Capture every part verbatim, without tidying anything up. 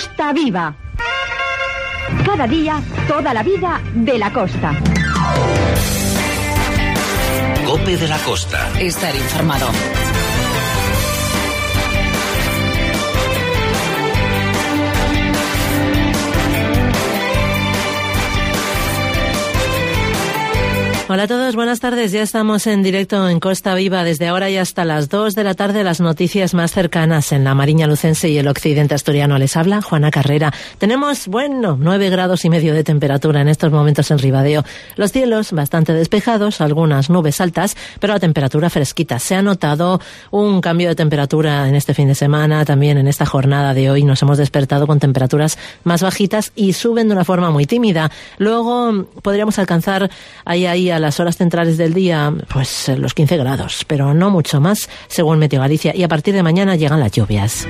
Costa Viva. Cada día, toda la vida de la costa. COPE de la Costa. Estar informado. Hola a todos, buenas tardes. Ya estamos en directo en Costa Viva desde ahora y hasta las dos de la tarde. Las noticias más cercanas en la Mariña Lucense y el occidente asturiano. Les habla Juana Carrera. Tenemos, bueno, nueve grados y medio de temperatura en estos momentos en Ribadeo. Los cielos bastante despejados, algunas nubes altas, pero la temperatura fresquita. Se ha notado un cambio de temperatura en este fin de semana. También en esta jornada de hoy nos hemos despertado con temperaturas más bajitas y suben de una forma muy tímida. Luego podríamos alcanzar ahí, ahí a las horas centrales del día, pues los quince grados, pero no mucho más, según Meteo Galicia, y a partir de mañana llegan las lluvias.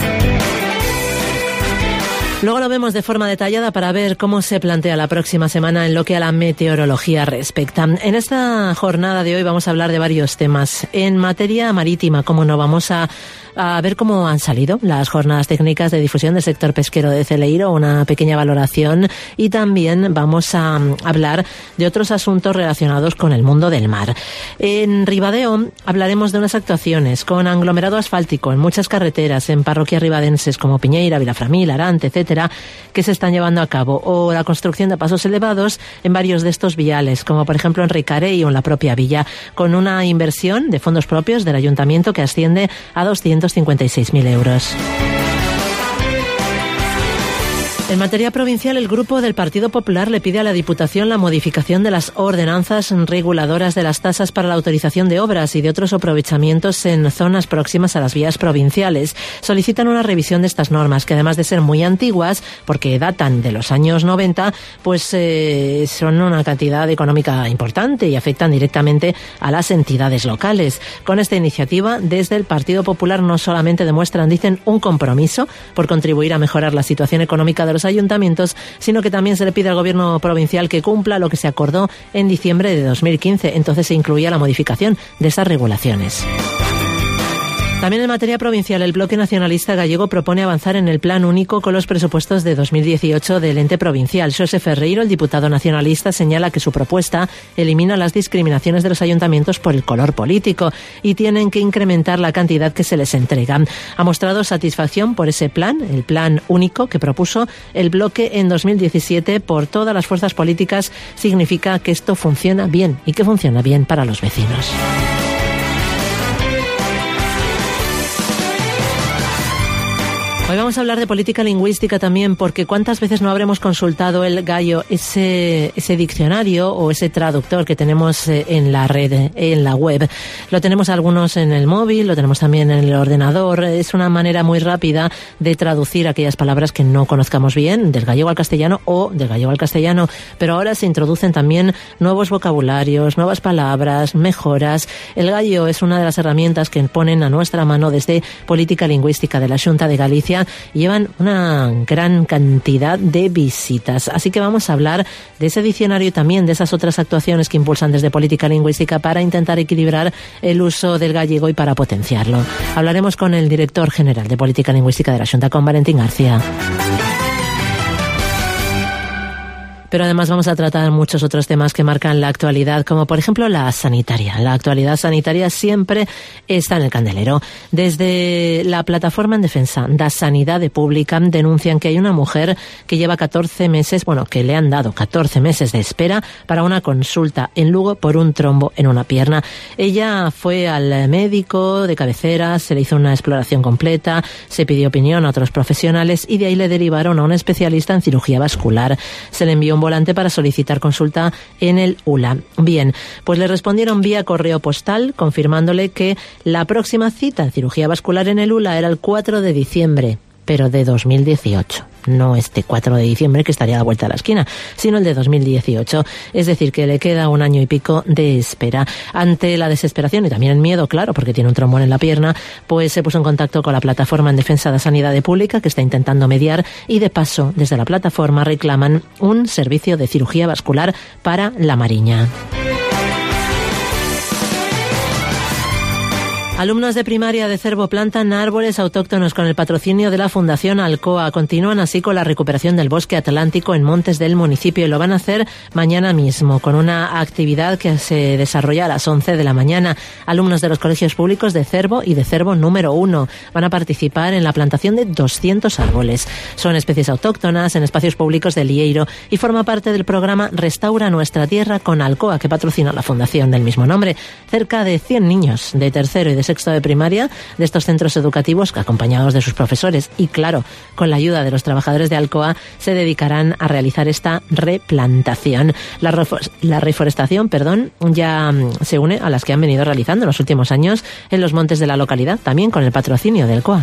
Luego lo vemos de forma detallada para ver cómo se plantea la próxima semana en lo que a la meteorología respecta. En esta jornada de hoy vamos a hablar de varios temas. En materia marítima, como no, vamos a a ver cómo han salido las jornadas técnicas de difusión del sector pesquero de Celeiro, una pequeña valoración, y también vamos a hablar de otros asuntos relacionados con el mundo del mar. En Ribadeo hablaremos de unas actuaciones con aglomerado asfáltico en muchas carreteras, en parroquias ribadenses como Piñeira, Vilaframil, Arante, etcétera, que se están llevando a cabo, o la construcción de pasos elevados en varios de estos viales, como por ejemplo en Ricarey o en la propia villa, con una inversión de fondos propios del ayuntamiento que asciende a doscientos cincuenta y seis mil euros. En materia provincial, el Grupo del Partido Popular le pide a la Diputación la modificación de las ordenanzas reguladoras de las tasas para la autorización de obras y de otros aprovechamientos en zonas próximas a las vías provinciales. Solicitan una revisión de estas normas, que además de ser muy antiguas, porque datan de los años noventa, pues eh, son una cantidad económica importante y afectan directamente a las entidades locales. Con esta iniciativa, desde el Partido Popular no solamente demuestran, dicen, un compromiso por contribuir a mejorar la situación económica de los ayuntamientos, sino que también se le pide al gobierno provincial que cumpla lo que se acordó en diciembre de dos mil quince. Entonces se incluía la modificación de esas regulaciones. También en materia provincial, el Bloque Nacionalista Gallego propone avanzar en el Plan Único con los presupuestos de dos mil dieciocho del ente provincial. Xosé Ferreiro, el diputado nacionalista, señala que su propuesta elimina las discriminaciones de los ayuntamientos por el color político y tienen que incrementar la cantidad que se les entrega. Ha mostrado satisfacción por ese plan, el Plan Único que propuso el Bloque en dos mil diecisiete por todas las fuerzas políticas. Significa que esto funciona bien y que funciona bien para los vecinos. Hoy vamos a hablar de política lingüística también, porque cuántas veces no habremos consultado el Gallo, ese, ese diccionario o ese traductor que tenemos en la red, en la web. Lo tenemos algunos en el móvil, lo tenemos también en el ordenador. Es una manera muy rápida de traducir aquellas palabras que no conozcamos bien, del gallego al castellano o del gallego al castellano. Pero ahora se introducen también nuevos vocabularios, nuevas palabras, mejoras. El Gallo es una de las herramientas que ponen a nuestra mano desde Política Lingüística de la Xunta de Galicia. Llevan una gran cantidad de visitas. Así que vamos a hablar de ese diccionario y también de esas otras actuaciones que impulsan desde Política Lingüística para intentar equilibrar el uso del gallego y para potenciarlo. Hablaremos con el director general de Política Lingüística de la Xunta, con Valentín García. Pero además vamos a tratar muchos otros temas que marcan la actualidad, como por ejemplo la sanitaria. La actualidad sanitaria siempre está en el candelero. Desde la Plataforma en Defensa da Sanidade Pública denuncian que hay una mujer que lleva catorce meses, bueno, que le han dado catorce meses de espera para una consulta en Lugo por un trombo en una pierna. Ella fue al médico de cabecera, se le hizo una exploración completa, se pidió opinión a otros profesionales y de ahí le derivaron a un especialista en cirugía vascular. Se le envió un volante para solicitar consulta en el U L A. Bien, pues le respondieron vía correo postal confirmándole que la próxima cita en cirugía vascular en el U L A era el cuatro de diciembre, pero de dos mil dieciocho. No este cuatro de diciembre que estaría a la vuelta de la esquina, sino el de dos mil dieciocho. Es decir, que le queda un año y pico de espera. Ante la desesperación y también el miedo, claro, porque tiene un trombón en la pierna, pues se puso en contacto con la Plataforma en Defensa da Sanidade Pública, que está intentando mediar, y de paso, desde la plataforma reclaman un servicio de cirugía vascular para la Mariña. Alumnos de primaria de Cervo plantan árboles autóctonos con el patrocinio de la Fundación Alcoa. Continúan así con la recuperación del bosque atlántico en montes del municipio y lo van a hacer mañana mismo con una actividad que se desarrolla a las once de la mañana. Alumnos de los colegios públicos de Cervo y de Cervo número uno van a participar en la plantación de doscientos árboles. Son especies autóctonas en espacios públicos de Lieiro y forma parte del programa Restaura Nuestra Tierra con Alcoa, que patrocina la fundación del mismo nombre. Cerca de cien niños de tercero y de sexto de primaria de estos centros educativos, acompañados de sus profesores y, claro, con la ayuda de los trabajadores de Alcoa, se dedicarán a realizar esta replantación. La, refo- la reforestación, perdón, ya se une a las que han venido realizando en los últimos años en los montes de la localidad, también con el patrocinio de Alcoa.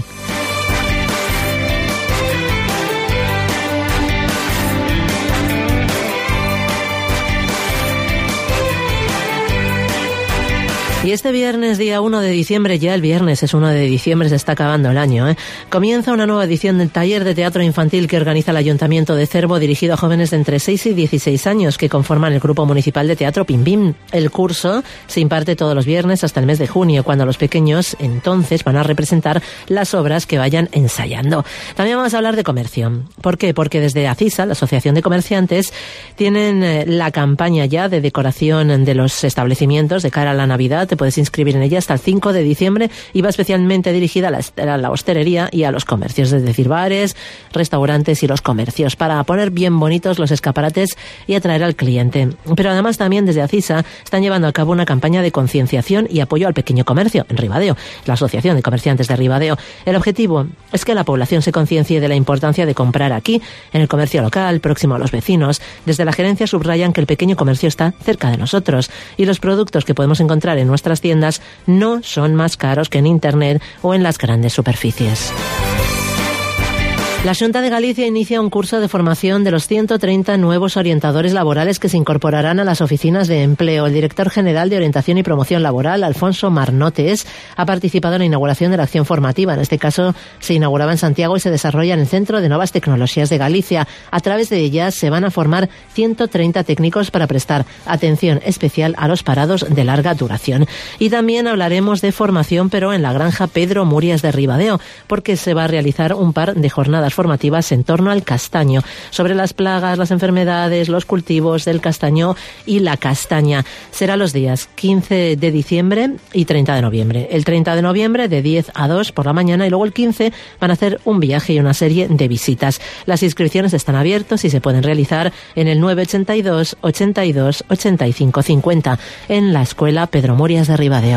Y este viernes, día uno de diciembre, ya el viernes es uno de diciembre, se está acabando el año, ¿eh? Comienza una nueva edición del taller de teatro infantil que organiza el Ayuntamiento de Cervo, dirigido a jóvenes de entre seis y dieciséis años que conforman el Grupo Municipal de Teatro Pim Pim. El curso se imparte todos los viernes hasta el mes de junio, cuando los pequeños entonces van a representar las obras que vayan ensayando. También vamos a hablar de comercio. ¿Por qué? Porque desde ACISA, la Asociación de Comerciantes, tienen la campaña ya de decoración de los establecimientos de cara a la Navidad. Te puedes inscribir en ella hasta el cinco de diciembre y va especialmente dirigida a la, a la hostelería y a los comercios, es decir, bares, restaurantes y los comercios, para poner bien bonitos los escaparates y atraer al cliente. Pero además también desde ACISA están llevando a cabo una campaña de concienciación y apoyo al pequeño comercio en Ribadeo, la Asociación de Comerciantes de Ribadeo. El objetivo es que la población se conciencie de la importancia de comprar aquí, en el comercio local, próximo a los vecinos. Desde la gerencia subrayan que el pequeño comercio está cerca de nosotros y los productos que podemos encontrar en nuestras tiendas no son más caros que en Internet o en las grandes superficies. La Xunta de Galicia inicia un curso de formación de los ciento treinta nuevos orientadores laborales que se incorporarán a las oficinas de empleo. El director general de Orientación y Promoción Laboral, Alfonso Marnotes, ha participado en la inauguración de la acción formativa. En este caso, se inauguraba en Santiago y se desarrolla en el Centro de Nuevas Tecnologías de Galicia. A través de ellas se van a formar ciento treinta técnicos para prestar atención especial a los parados de larga duración. Y también hablaremos de formación, pero en la granja Pedro Murias de Ribadeo, porque se va a realizar un par de jornadas formativas en torno al castaño, sobre las plagas, las enfermedades, los cultivos del castaño y la castaña. Será los días quince de diciembre y treinta de noviembre. El treinta de noviembre de diez a dos por la mañana y luego el quince van a hacer un viaje y una serie de visitas. Las inscripciones están abiertas y se pueden realizar en el nueve ochenta y dos, ochenta y dos, ochenta y cinco cincuenta en la Escuela Pedro Murias de Ribadeo.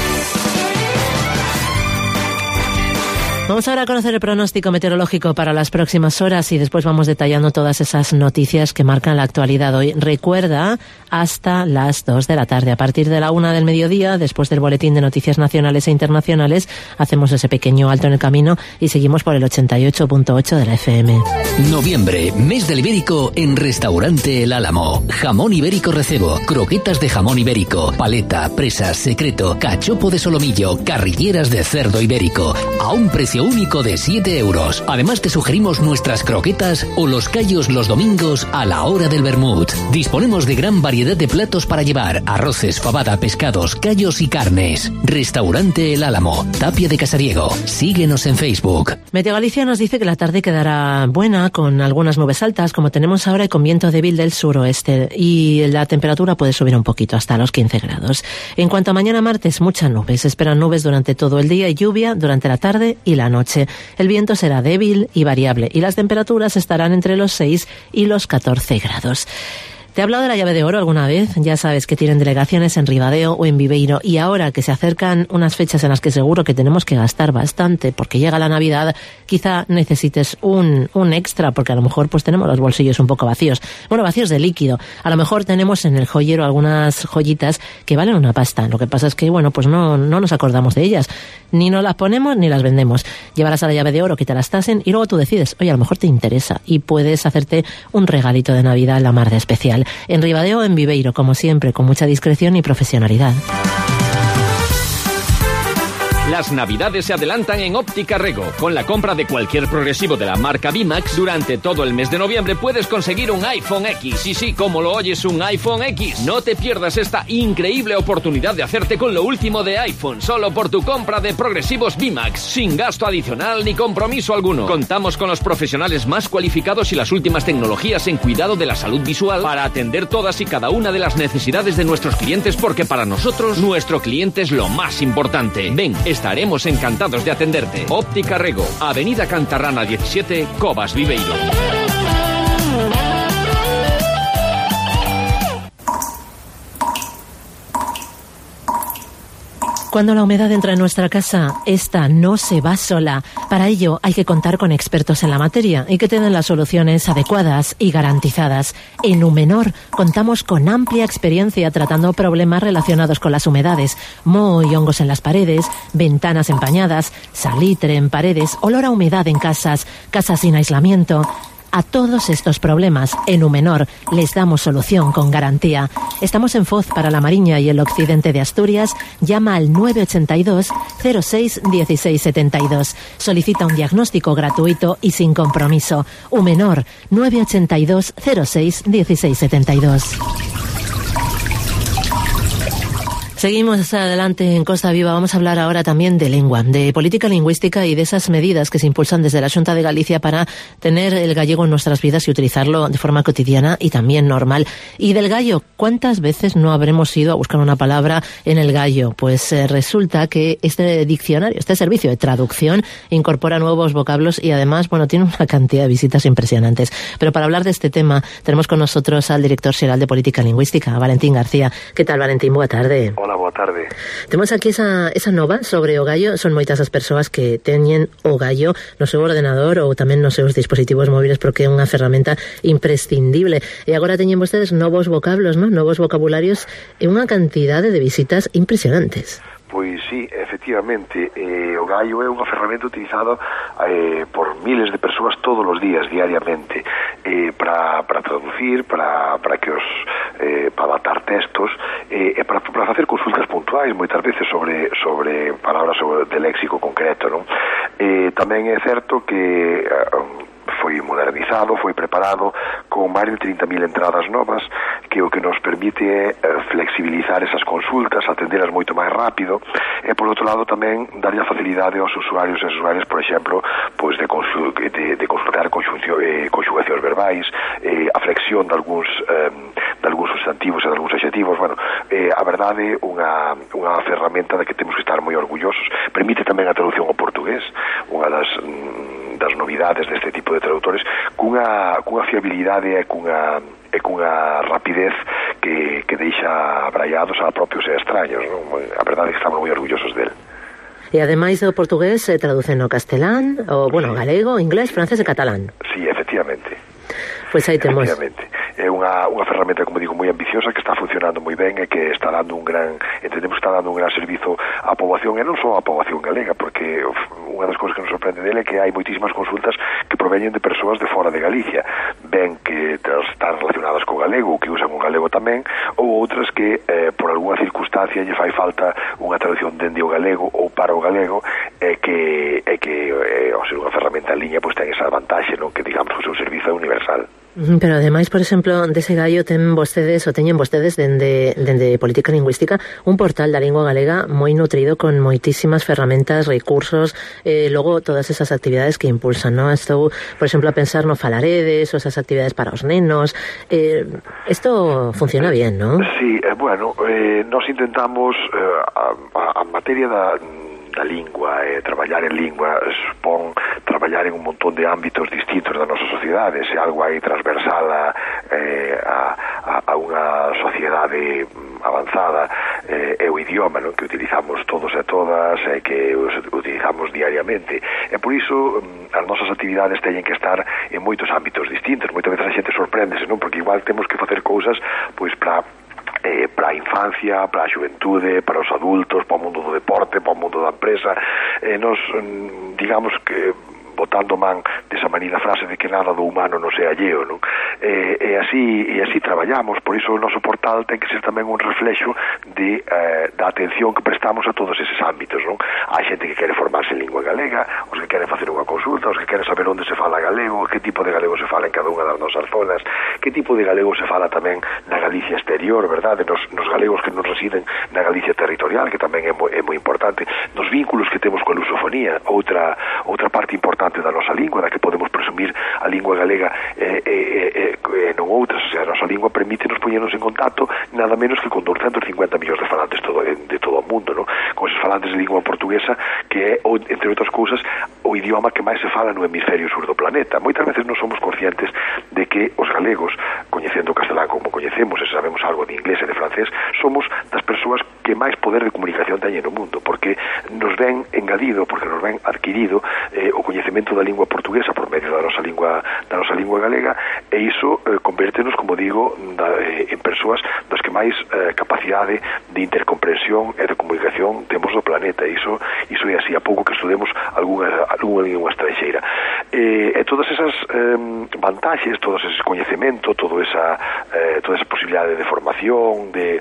Vamos ahora a conocer el pronóstico meteorológico para las próximas horas y después vamos detallando todas esas noticias que marcan la actualidad hoy. Recuerda, hasta las dos de la tarde. A partir de la una del mediodía, después del boletín de noticias nacionales e internacionales, hacemos ese pequeño alto en el camino y seguimos por el ochenta y ocho punto ocho de la F M. Noviembre, mes del ibérico en Restaurante El Álamo. Jamón ibérico recebo, croquetas de jamón ibérico, paleta, presa, secreto, cachopo de solomillo, carrilleras de cerdo ibérico. A un precio único de siete euros. Además te sugerimos nuestras croquetas o los callos los domingos a la hora del vermut. Disponemos de gran variedad de platos para llevar: arroces, fabada, pescados, callos y carnes. Restaurante El Álamo, Tapia de Casariego. Síguenos en Facebook. Meteo Galicia nos dice que la tarde quedará buena, con algunas nubes altas como tenemos ahora y con viento débil del suroeste, y la temperatura puede subir un poquito hasta los quince grados. En cuanto a mañana martes, muchas nubes. Se esperan nubes durante todo el día y lluvia durante la tarde y la noche. El viento será débil y variable y las temperaturas estarán entre los seis y los catorce grados. ¿Te he hablado de la llave de oro alguna vez? Ya sabes que tienen delegaciones en Ribadeo o en Viveiro, y ahora que se acercan unas fechas en las que seguro que tenemos que gastar bastante porque llega la Navidad, quizá necesites un, un extra, porque a lo mejor pues tenemos los bolsillos un poco vacíos. Bueno, vacíos de líquido. A lo mejor tenemos en el joyero algunas joyitas que valen una pasta. Lo que pasa es que, bueno, pues no, no nos acordamos de ellas. Ni nos las ponemos ni las vendemos. Llevarás a la llave de oro que te las tasen y luego tú decides, oye, a lo mejor te interesa y puedes hacerte un regalito de Navidad en la mar de especial. En Ribadeo o en Viveiro, como siempre, con mucha discreción y profesionalidad. Las navidades se adelantan en Óptica Rego. Con la compra de cualquier progresivo de la marca VIMAX, durante todo el mes de noviembre puedes conseguir un iPhone X. Sí, sí, como lo oyes, un iPhone X. No te pierdas esta increíble oportunidad de hacerte con lo último de iPhone, solo por tu compra de progresivos VIMAX, sin gasto adicional ni compromiso alguno. Contamos con los profesionales más cualificados y las últimas tecnologías en cuidado de la salud visual para atender todas y cada una de las necesidades de nuestros clientes, porque para nosotros nuestro cliente es lo más importante. Ven, estaremos encantados de atenderte. Óptica Rego, Avenida Cantarrana diecisiete, Covas Viveiro. Cuando la humedad entra en nuestra casa, esta no se va sola. Para ello hay que contar con expertos en la materia y que te den las soluciones adecuadas y garantizadas. En Numenor contamos con amplia experiencia tratando problemas relacionados con las humedades, moho y hongos en las paredes, ventanas empañadas, salitre en paredes, olor a humedad en casas, casas sin aislamiento. A todos estos problemas, en Numenor, les damos solución con garantía. Estamos en Foz para la Mariña y el occidente de Asturias. Llama al nueve ocho dos, cero seis, uno seis siete dos. Solicita un diagnóstico gratuito y sin compromiso. Numenor, nueve ocho dos, cero seis, uno seis siete dos. Seguimos adelante en Costa Viva. Vamos a hablar ahora también de lengua, de política lingüística y de esas medidas que se impulsan desde la Xunta de Galicia para tener el gallego en nuestras vidas y utilizarlo de forma cotidiana y también normal. Y del gallo, ¿cuántas veces no habremos ido a buscar una palabra en el gallo? Pues eh, resulta que este diccionario, este servicio de traducción, incorpora nuevos vocablos y además, bueno, tiene una cantidad de visitas impresionantes. Pero para hablar de este tema, tenemos con nosotros al director xeral de Política Lingüística, Valentín García. ¿Qué tal, Valentín? Boa tarde. Hola. Boa tarde. Temos aquí esa, esa nova sobre o gallo. Son moitas as persoas que teñen o gallo no seu ordenador ou tamén nos seus dispositivos móviles, porque é unha ferramenta imprescindible. E agora teñen vostedes novos vocablos, ¿no? Novos vocabularios e unha cantidade de visitas impresionantes. Pois sí, efectivamente, eh, o gallo é unha ferramenta utilizada eh, por miles de persoas todos os días, diariamente, eh, para traducir, para que os eh, para adaptar textos, e eh, para facer consultas puntuais, moitas veces sobre sobre palabras sobre, de léxico concreto, non? Eh, tamén é certo que eh, foi modernizado, foi preparado con máis de trinta mil entradas novas, que o que nos permite é flexibilizar esas consultas, atendelas moito máis rápido, e por outro lado tamén darlle a facilidade aos usuarios e as usuarias, por exemplo, pois de, consul de, de consultar eh, conxugacións verbais, eh, a flexión de algúns eh, de algúns sustantivos e de algúns adxetivos. Bueno, eh, a verdade, unha, unha ferramenta da que temos que estar moi orgullosos. Permite tamén a traducción ao portugués, unha das das novidades deste tipo de traductores, cunha, cunha fiabilidade e cunha, e cunha rapidez que, que deixa abraiados a propios e extraños, non? A verdade é que estamos moi orgullosos del. E ademais do portugués se traduce no castelán, ou, bueno, galego, inglés, francés e catalán. Sí, efectivamente. Pois aí temos. Efectivamente. É unha, unha ferramenta, como digo, moi ambiciosa, que está funcionando moi ben e que está dando un gran, entendemos que está dando un gran servizo á poboación, e non só á poboación galega, porque unha das cousas que nos sorprende dele é que hai moitísimas consultas que proveñen de persoas de fora de Galicia, ben que están relacionadas co galego, que usan o galego tamén, ou outras que eh, por algunha circunstancia lle fai falta unha traducción dende o galego ou para o galego, e que, e que eh, ao ser unha ferramenta en liña, pois ten esa vantaxe, non? Que digamos que o seu servizo é universal. Pero ademais, por exemplo, dese gallo ten vostedes, ou teñen vostedes dende, dende Política Lingüística, un portal da lingua galega moi nutrido con moitísimas ferramentas, recursos, eh, logo todas esas actividades que impulsan, ¿no? Estou, por exemplo, a pensar no Falaredes, ou esas actividades para os nenos. Eh, esto funciona bien, ¿no? Sí, eh, bueno, eh, nos intentamos eh, a, a, a materia da da lingua, e eh, traballar en lingua supón traballar en un montón de ámbitos distintos da nosa sociedade, se algo aí transversal a, eh, a, a unha sociedade avanzada, eh, é o idioma, non? Que utilizamos todos e todas, e que os utilizamos diariamente, e por iso as nosas actividades teñen que estar en moitos ámbitos distintos. Moitas veces a xente sorpréndese, non? Porque igual temos que facer cousas pois para Eh, para a infancia, para a xuventude, para os adultos, para o mundo do deporte, para o mundo da empresa. Eh, nos, digamos que botando man desa manida frase de que nada do humano non sea alleo, non? E, e así e así traballamos, por iso o noso portal ten que ser tamén un reflexo de, eh, da atención que prestamos a todos eses ámbitos, non? Hai xente que quere formarse en lingua galega, os que queren facer unha consulta, os que queren saber onde se fala galego, que tipo de galego se fala en cada unha das nosas zonas, que tipo de galego se fala tamén na Galicia exterior, verdade? Nos, nos galegos que non residen na Galicia territorial, que tamén é moi, é moi importante, nos vínculos que temos coa lusofonía, outra outra parte importante da nosa lingua, da que podemos presumir a lingua galega e eh, eh, eh, non outras, o sea, a nosa lingua permítenos poñernos en contacto nada menos que con doscientos cincuenta millóns de falantes todo, de, de todo o mundo, non? Con esos falantes de lingua portuguesa que é, entre outras cousas, o idioma que máis se fala no hemisferio sur do planeta. Moitas veces non somos conscientes de que os galegos, coñecendo o castelán como coñecemos e sabemos algo de inglés e de francés, somos das persoas que máis poder de comunicación teñen no mundo, porque nos ven engadido, porque nos ven adquirido eh, o coñecemento da lingua portuguesa por medio da nosa lingua da nosa lingua galega, e iso eh, convértenos, como digo, da, eh, en persoas das que máis eh, capacidade de intercomprensión e de comunicación temos no planeta. Iso, iso é así, a pouco que estudemos algunha, algunha lingua estranxeira. E, e todas esas eh, vantaxes, todos eses coñecemento, todo esa, eh, toda esa posibilidade de formación, de,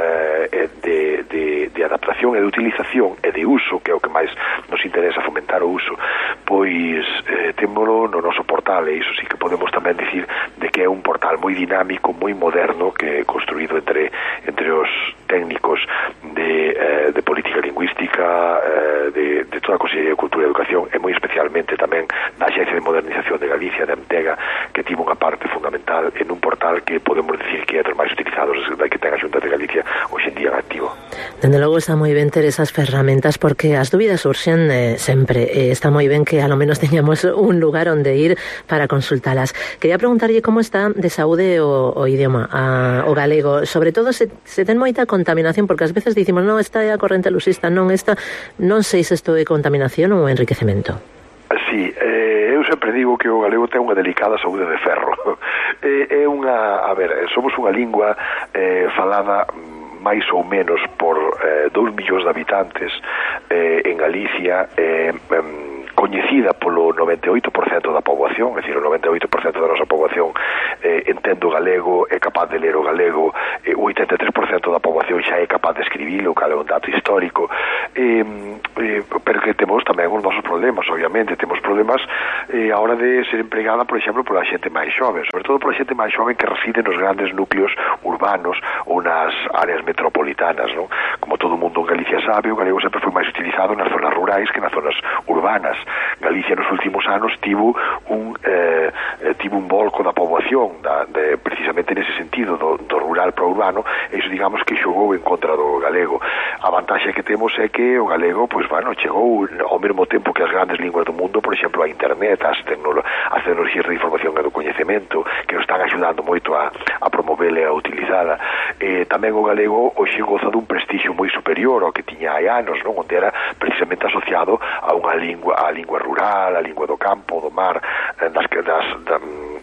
eh, de, de, de adaptación e de utilización e de uso, que é o que máis nos interesa fomentar o uso, pois eh, témolo no noso portal, e iso sí que podemos tamén dicir de que é un portal moi dinámico, moi moderno, que é construído entre, entre os técnicos de, eh, de política lingüística, eh, de, de toda a Consellería de Cultura e Educación, e moi especialmente tamén da Axencia de Modernización de Galicia, de Antega, que tivo unha parte fundamental en un portal que podemos dicir que é dos máis utilizados da que ten a Xunta de Galicia hoxe en día en activo. Dende logo está moi ben ter esas ferramentas, porque as dúbidas surxen eh, sempre, e está moi ben que a lo menos teñamos un lugar onde ir para consultalas. Quería preguntarlle como está de saúde o, o idioma, a, o galego, sobre todo se, se ten moita contaminación, porque ás veces dicimos, non, esta é a corrente lusista, non esta, non sei se isto é contaminación ou enriquecemento. Sí, eh, eu sempre digo que o galego ten unha delicada saúde de ferro. É, é unha, a ver, somos unha lingua eh, falada máis ou menos por eh, dous millóns de habitantes eh, en Galicia, eh, eh, coñecida polo noventa e oito por cento da poboación, é dicir, o noventa e oito por cento da nosa poboación eh, entende o galego, é capaz de ler o galego, eh, o oitenta e tres por cento da poboación xa é capaz de escribilo, cal é un dato histórico, eh, eh, pero que temos tamén os nosos problemas, obviamente, temos problemas eh, a hora de ser empregada, por exemplo, pola xente máis xoven, sobre todo pola xente máis xoven que reside nos grandes núcleos urbanos ou nas áreas metropolitanas, non? Como todo o mundo en Galicia sabe, o galego sempre foi máis utilizado nas zonas rurais que nas zonas urbanas. Galicia nos últimos anos tivo un eh, tivo un volco da poboación da, de, precisamente nese sentido do, do rural para o urbano, e iso digamos que xogou en contra do galego. A vantaxe que temos é que o galego, pois, bueno, chegou ao mesmo tempo que as grandes linguas do mundo, por exemplo, a internet, as, tecnolo as tecnologías de información e do coñecemento, que nos están axudando moito a, a promovela e a utilizala. Eh, tamén o galego hoxe goza dun prestixio moi superior ao que tiña hai anos, non? Onde era precisamente asociado a unha lingua, a lingua rural, a lingua do campo, do mar, das, das, das,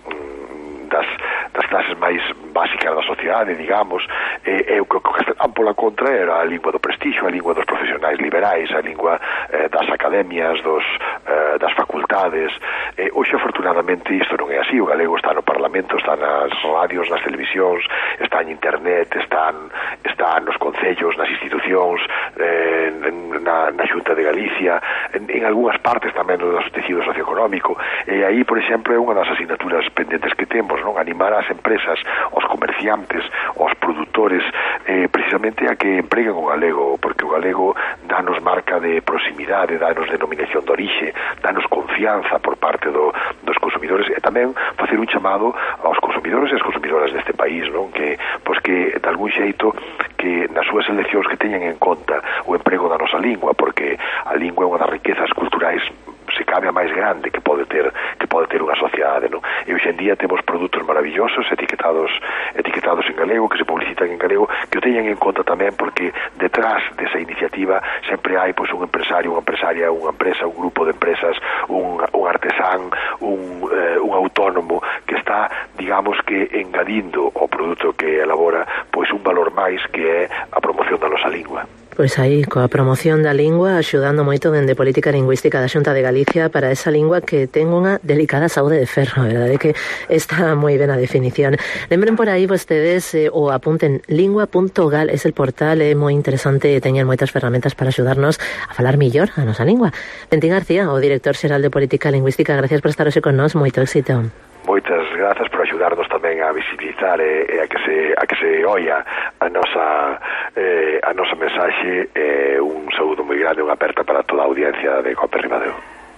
das, das clases máis básicas da sociedade, digamos, e, e o que o castelán pola contra era a lingua do prestixio, a lingua dos profesionais liberais, a lingua eh, das academias, dos, eh, das facultades. E, hoxe, afortunadamente, isto non é así. O galego está no Parlamento, está nas radios, nas televisións, está en internet, está, está nos concellos, nas institucións, eh, na, na Xunta de Galicia, en, en algunhas partes tamén do noso tecido socioeconómico. E aí, por exemplo, é unha das asignaturas pendentes que temos, non? Animar as empresas, os comerciantes, os produtores, eh, precisamente a que empreguen o galego, porque o galego danos marca de proximidade, danos denominación de orixe, danos confianza por parte do, dos consumidores, e tamén facer un chamado aos consumidores e as consumidoras deste país, non? Que, pois que, de algún xeito, que nas súas eleccións que teñan en conta o emprego da nosa lingua, porque a lingua é unha das riquezas culturais, se cabe a máis grande que pode ter que pode ter unha sociedade, non? E hoxe en día temos produtos maravillosos etiquetados etiquetados en galego, que se publicitan en galego, que o teñan en conta tamén, porque detrás desa iniciativa sempre hai pois un empresario, unha empresaria, unha empresa, un grupo de empresas, un, un artesán, un, eh, unha autónomo que está, digamos que, engadindo ao produto que elabora pois un valor máis que é a promoción da nosa lingua. Pois aí, coa promoción da lingua, axudando moito dende Política Lingüística da Xunta de Galicia para esa lingua que ten unha delicada saúde de ferro, a verdade que está moi ben a definición. Lembren por aí vostedes eh, ou apunten lingua punto gal, é el portal, é moi interesante e teñen moitas ferramentas para axudarnos a falar millor a nosa lingua. Bentín García, o director xeral de Política Lingüística, gracias por estar hoxe con nós, moito éxito. Moitas grazas por axudarnos tamén a visibilizar e, e a que se a que se oia a nosa eh, a nosa mensaxe. Eh, un saúdo moi grande, unha aperta para toda a audiencia de Cope Ribadeo.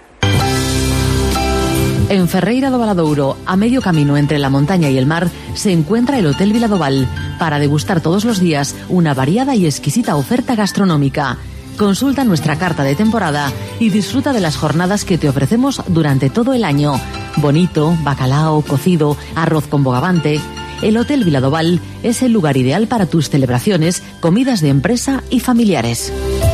En Ferreira do Valadouro, a medio camino entre la montaña y el mar, se encuentra el Hotel Viladoval, para degustar todos los días una variada y exquisita oferta gastronómica. Consulta nuestra carta de temporada y disfruta de las jornadas que te ofrecemos durante todo el año. Bonito, bacalao, cocido, arroz con bogavante. El Hotel Viladoval es el lugar ideal para tus celebraciones, comidas de empresa y familiares.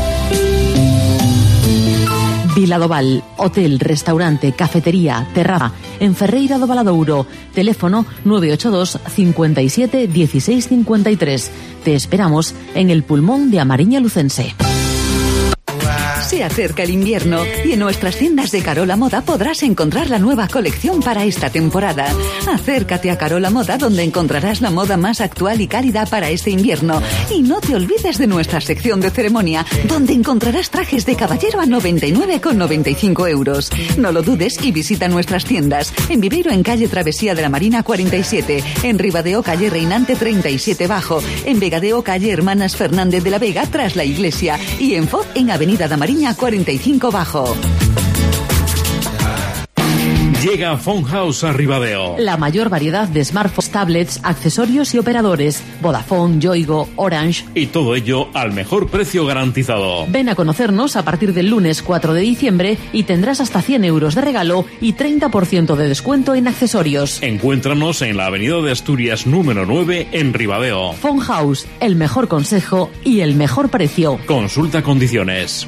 Viladoval, hotel, restaurante, cafetería, terraza, en Ferreira do Valadouro. Teléfono nueve ocho dos, cincuenta y siete, dieciséis cincuenta y tres. Te esperamos en el pulmón de Amariña Lucense. Se acerca el invierno y en nuestras tiendas de Carola Moda podrás encontrar la nueva colección para esta temporada. Acércate a Carola Moda, donde encontrarás la moda más actual y cálida para este invierno. Y no te olvides de nuestra sección de ceremonia, donde encontrarás trajes de caballero a noventa y nueve con noventa y cinco euros. No lo dudes y visita nuestras tiendas. En Viveiro, en calle Travesía de la Marina cuarenta y siete. En Ribadeo, calle Reinante treinta y siete Bajo. En Vegadeo, calle Hermanas Fernández de la Vega, tras la iglesia. Y en Foz, en Avenida da Mariña cuarenta y cinco Bajo. Llega Phone House a Ribadeo. La mayor variedad de smartphones, tablets, accesorios y operadores. Vodafone, Yoigo, Orange. Y todo ello al mejor precio garantizado. Ven a conocernos a partir del lunes cuatro de diciembre y tendrás hasta cien euros de regalo y treinta por ciento de descuento en accesorios. Encuéntranos en la Avenida de Asturias número nueve en Ribadeo. Phone House, el mejor consejo y el mejor precio. Consulta condiciones.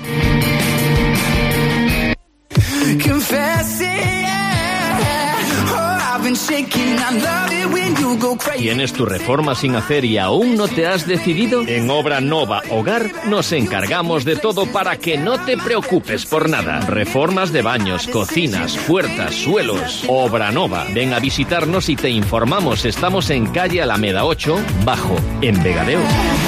¿Tienes tu reforma sin hacer y aún no te has decidido? En Obra Nova Hogar nos encargamos de todo para que no te preocupes por nada. Reformas de baños, cocinas, puertas, suelos. Obra Nova. Ven a visitarnos y te informamos. Estamos en calle Alameda ocho, Bajo, en Vegadeo.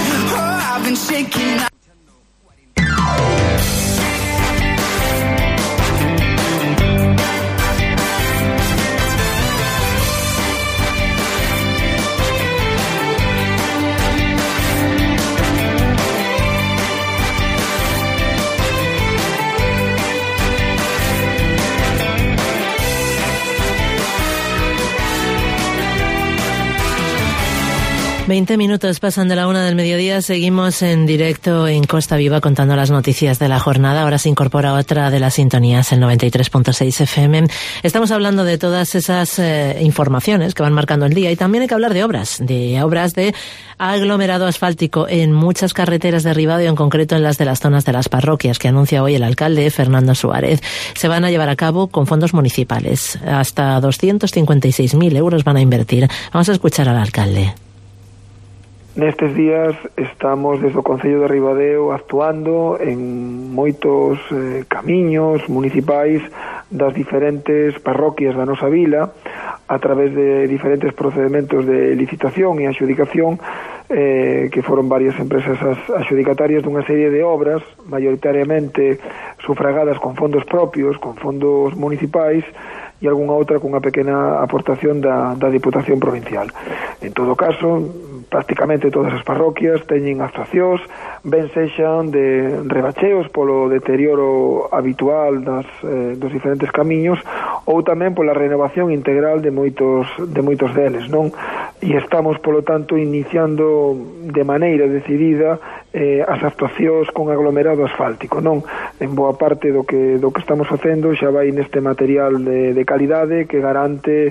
Veinte minutos pasan de la una del mediodía, seguimos en directo en Costa Viva contando las noticias de la jornada. Ahora se incorpora otra de las sintonías, el noventa y tres punto seis F M. Estamos hablando de todas esas eh, informaciones que van marcando el día y también hay que hablar de obras, de obras de aglomerado asfáltico en muchas carreteras de Ribadeo, en concreto en las de las zonas de las parroquias que anuncia hoy el alcalde Fernando Suárez. Se van a llevar a cabo con fondos municipales. Hasta doscientos cincuenta y seis mil euros van a invertir. Vamos a escuchar al alcalde. Nestes días estamos desde o Concello de Ribadeo actuando en moitos eh, camiños municipais das diferentes parroquias da nosa vila a través de diferentes procedementos de licitación e adxudicación eh, que foron varias empresas as adxudicatarias dunha serie de obras maioritariamente sufragadas con fondos propios, con fondos municipais e algunha outra cunha pequena aportación da, da Diputación Provincial. En todo caso, prácticamente todas as parroquias teñen actuacións, ben sexan de rebacheos polo deterioro habitual das, eh, dos diferentes camiños ou tamén pola renovación integral de moitos, de moitos deles, non? E estamos, polo tanto, iniciando de maneira decidida eh, as actuacións con aglomerado asfáltico, non? En boa parte do que do que estamos facendo xa vai neste material de, de calidade que garante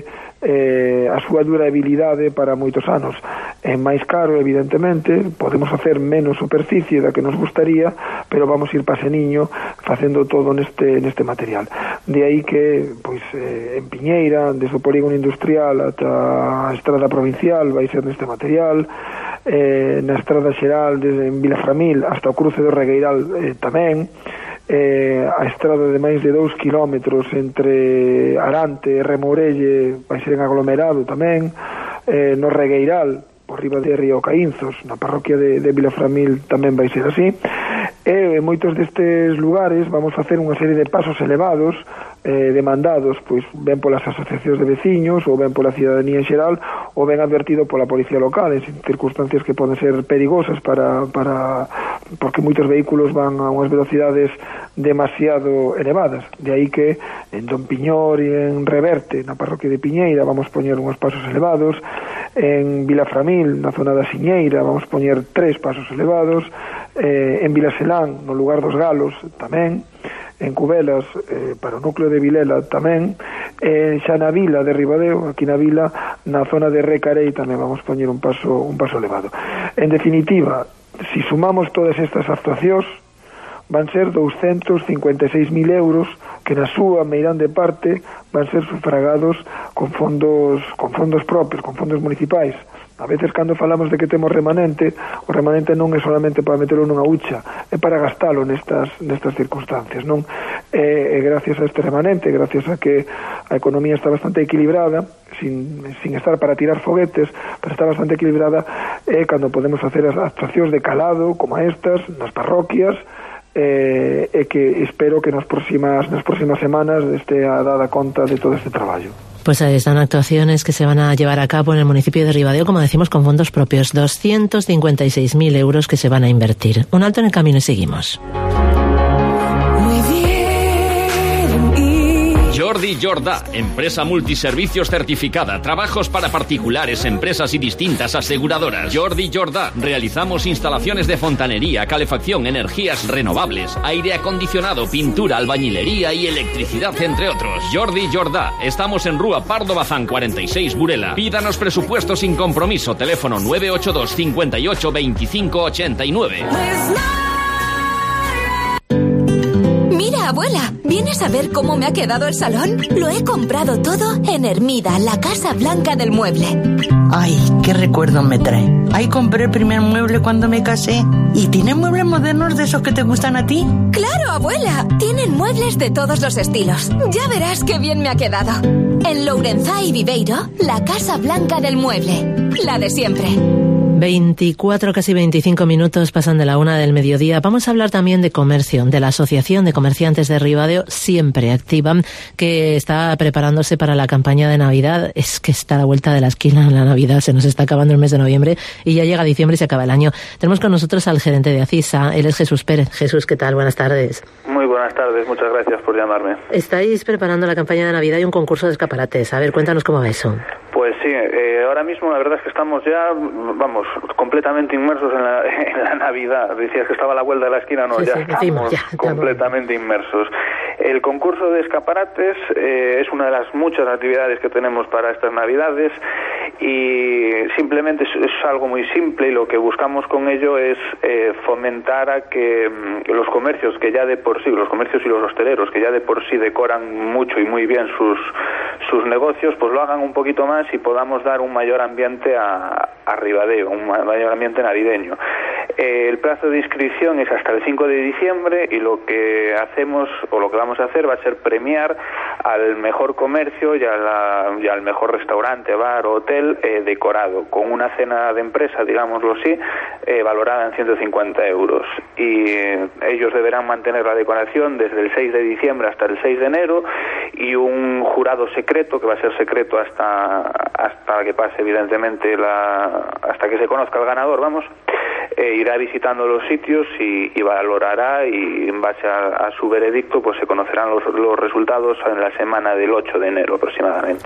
eh, a súa durabilidade para moitos anos. É máis caro, evidentemente, podemos facer menos superficie da que nos gustaría, pero vamos ir paseniño facendo todo neste neste material. De aí que, pois, eh, en Piñeira, desde o polígono industrial ata a estrada provincial vai ser neste material, eh, na estrada xeral desde en Vilaframil hasta o cruce do Regueiral eh, tamén, eh, a estrada de máis de dous kilómetros entre Arante e Remorelle vai ser en aglomerado tamén, eh, no Regueiral por riba de Río Caínzos, na parroquia de, de Vilaframil tamén vai ser así, e en moitos destes lugares vamos facer unha serie de pasos elevados eh, demandados, pois ben polas asociacións de veciños ou ben pola cidadanía en xeral ou ben advertido pola policía local en circunstancias que poden ser perigosas para, para porque moitos vehículos van a unhas velocidades demasiado elevadas, de aí que en Don Piñor e en Reverte, na parroquia de Piñeira, vamos poñer unhos pasos elevados, en Vilaframil, na zona da Siñeira, vamos poñer tres pasos elevados, eh, en Vilaselán, no lugar dos Galos, tamén, en Cubelas, eh, para o núcleo de Vilela tamén, eh, xa na vila de Ribadeo, aquí na vila, na zona de Recarei tamén vamos poñer un paso un paso elevado. En definitiva, si sumamos todas estas actuacións, van ser doscientos cincuenta e seis mil euros que na súa meirande parte van ser sufragados con fondos con fondos propios, con fondos municipais. A veces cando falamos de que temos remanente, o remanente non é solamente para meterlo nunha hucha, é para gastalo nestas nestas circunstancias, non? E, e gracias a este remanente, gracias a que a economía está bastante equilibrada, sin, sin estar para tirar foguetes, pero está bastante equilibrada, é cando podemos facer as actuacións de calado como estas nas parroquias, e eh, que espero que nas próximas nas próximas semanas estea dada conta de todo este traballo. Pues ahí están actuaciones que se van a llevar a cabo en el municipio de Ribadeo, como decimos, con fondos propios, doscientos cincuenta y seis mil euros que se van a invertir. Un alto en el camino y seguimos. Jordi Jordá, empresa multiservicios certificada, trabajos para particulares, empresas y distintas aseguradoras. Jordi Jordá, realizamos instalaciones de fontanería, calefacción, energías renovables, aire acondicionado, pintura, albañilería y electricidad, entre otros. Jordi Jordá, estamos en Rúa Pardo Bazán cuarenta y seis, Burela. Pídanos presupuesto sin compromiso, teléfono nueve ocho dos, cincuenta y ocho, veinticinco ochenta y nueve. Mira, abuela, ¿vienes a ver cómo me ha quedado el salón? Lo he comprado todo en Hermida, la Casa Blanca del Mueble. Ay, qué recuerdo me trae. Ahí compré el primer mueble cuando me casé. ¿Y tienen muebles modernos de esos que te gustan a ti? ¡Claro, abuela! Tienen muebles de todos los estilos. Ya verás qué bien me ha quedado. En Lourenzá y Viveiro, la Casa Blanca del Mueble. La de siempre. veinticuatro, casi veinticinco minutos pasan de la una del mediodía. Vamos a hablar también de comercio, de la Asociación de Comerciantes de Ribadeo, Siempre Activa, que está preparándose para la campaña de Navidad. Es que está a la vuelta de la esquina la Navidad, se nos está acabando el mes de noviembre y ya llega diciembre y se acaba el año. Tenemos con nosotros al gerente de Acisa, él es Jesús Pérez. Jesús, ¿qué tal? Buenas tardes. Muy buenas tardes, muchas gracias por llamarme. Estáis preparando la campaña de Navidad y un concurso de escaparates. A ver, cuéntanos cómo va eso. Pues sí, eh, ahora mismo la verdad es que estamos ya, vamos, completamente inmersos en la, en la Navidad. Decías que estaba a la vuelta de la esquina, no, sí, ya sí, estamos encima, ya, completamente estamos. inmersos. El concurso de escaparates eh, es una de las muchas actividades que tenemos para estas Navidades y simplemente es, es algo muy simple y lo que buscamos con ello es eh, fomentar a que mm, los comercios que ya de por sí, los comercios y los hosteleros que ya de por sí decoran mucho y muy bien sus, sus negocios, pues lo hagan un poquito más y podamos dar un mayor ambiente a, a Ribadeo, un mayor ambiente navideño. Eh, el plazo de inscripción es hasta el cinco de diciembre y lo que hacemos o lo que vamos a hacer va a ser premiar al mejor comercio y, a la, y al mejor restaurante, bar o hotel eh, decorado, con una cena de empresa, digámoslo así, eh, valorada en ciento cincuenta euros. Y eh, ellos deberán mantener la decoración desde el seis de diciembre hasta el seis de enero y un jurado secreto, que va a ser secreto hasta, hasta que pase evidentemente la, hasta que se conozca el ganador, vamos, eh, irá visitando los sitios y, y valorará y en base a, a su veredicto pues se conocerán los, los resultados en la semana del ocho de enero aproximadamente.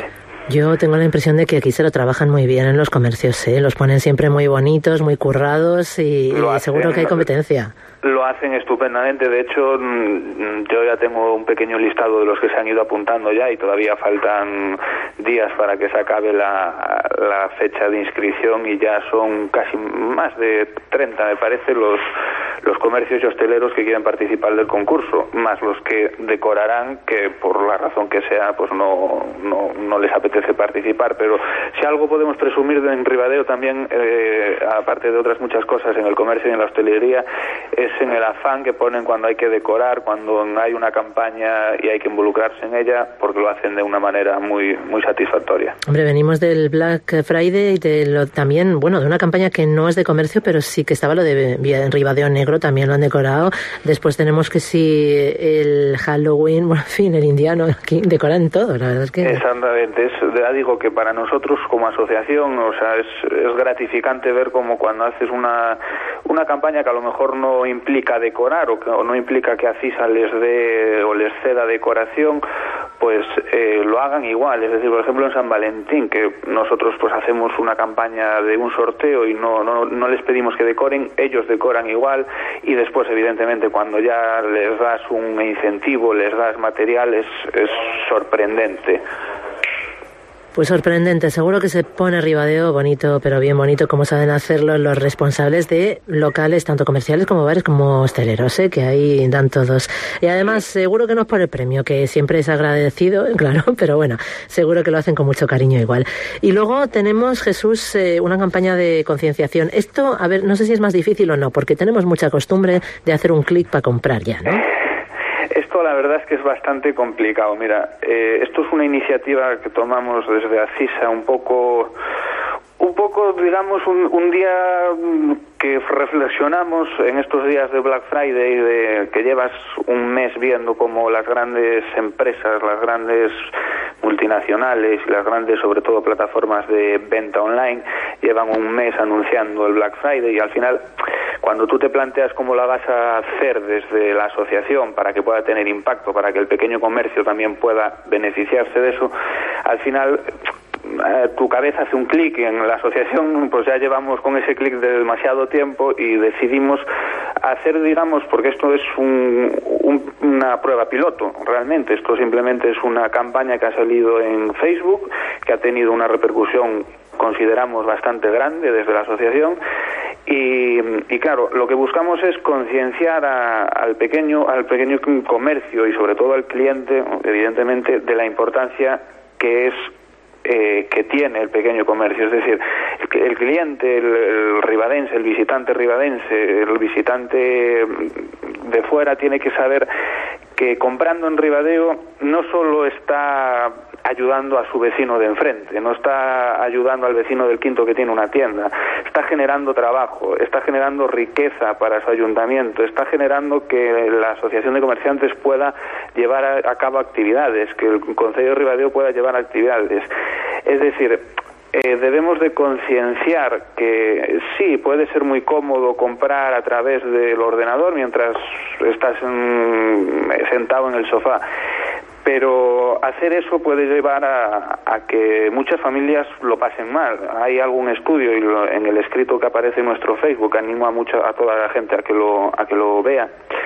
Yo tengo la impresión de que aquí se lo trabajan muy bien en los comercios, ¿eh? Los ponen siempre muy bonitos, muy currados y, y seguro que hay competencia. Lo hacen estupendamente. De hecho, yo ya tengo un pequeño listado de los que se han ido apuntando ya y todavía faltan días para que se acabe la, la fecha de inscripción y ya son casi más de treinta, me parece, los, los comercios y hosteleros que quieren participar del concurso, más los que decorarán, que por la razón que sea, pues no, no, no les apetece participar. Pero si algo podemos presumir de en Ribadeo también, eh, aparte de otras muchas cosas en el comercio y en la hostelería, es en el afán que ponen cuando hay que decorar, cuando hay una campaña y hay que involucrarse en ella, porque lo hacen de una manera muy muy satisfactoria. Hombre, venimos del Black Friday y de lo, también, bueno, de una campaña que no es de comercio, pero sí que estaba lo de Ribadeo Negro, también lo han decorado. Después tenemos que sí el Halloween, bueno, en fin, el indiano, aquí decoran todo, la verdad es que... Exactamente, es, ya digo que para nosotros como asociación, o sea, es, es gratificante ver como cuando haces una, una campaña que a lo mejor no implica decorar o, que, o no implica que a CISA les dé o les ceda decoración, pues eh, lo hagan igual. Es decir, por ejemplo en San Valentín, que nosotros pues hacemos una campaña de un sorteo y no, no, no les pedimos que decoren, ellos decoran igual y después evidentemente cuando ya les das un incentivo, les das material, es, es sorprendente. Pues sorprendente, seguro que se pone Ribadeo bonito, pero bien bonito, como saben hacerlo los responsables de locales, tanto comerciales como bares como hosteleros, ¿eh? Que ahí dan todos. Y además, seguro que no es por el premio, que siempre es agradecido, claro, pero bueno, seguro que lo hacen con mucho cariño igual. Y luego tenemos, Jesús, eh, una campaña de concienciación. Esto, a ver, no sé si es más difícil o no, porque tenemos mucha costumbre de hacer un clic para comprar ya, ¿no? Esto la verdad es que es bastante complicado. Mira, eh, esto es una iniciativa que tomamos desde ACISA un poco, un poco, digamos, un, un día que reflexionamos en estos días de Black Friday, de que llevas un mes viendo cómo las grandes empresas, las grandes multinacionales y las grandes, sobre todo, plataformas de venta online llevan un mes anunciando el Black Friday y al final, cuando tú te planteas cómo la vas a hacer desde la asociación para que pueda tener impacto, para que el pequeño comercio también pueda beneficiarse de eso, al final eh, tu cabeza hace un clic. En la asociación pues ya llevamos con ese clic de demasiado tiempo y decidimos hacer, digamos, porque esto es un, un, una prueba piloto, realmente, esto simplemente es una campaña que ha salido en Facebook, que ha tenido una repercusión, consideramos, bastante grande desde la asociación. Y, y claro, lo que buscamos es concienciar a, al pequeño al pequeño comercio y sobre todo al cliente, evidentemente, de la importancia que es eh, que tiene el pequeño comercio. Es decir, el, el cliente, el, el ribadense, el visitante ribadense, el visitante de fuera tiene que saber que comprando en Ribadeo no solo está ayudando a su vecino de enfrente, no está ayudando al vecino del quinto que tiene una tienda, está generando trabajo, está generando riqueza para su ayuntamiento, está generando que la Asociación de Comerciantes pueda llevar a, a cabo actividades, que el Concello de Ribadeo pueda llevar actividades. Es decir, Eh, debemos de concienciar que sí, puede ser muy cómodo comprar a través del ordenador mientras estás en, sentado en el sofá, pero hacer eso puede llevar a, a que muchas familias lo pasen mal. Hay algún estudio, y lo, en el escrito que aparece en nuestro Facebook, animo a, mucha, a toda la gente a que lo, a que lo vea,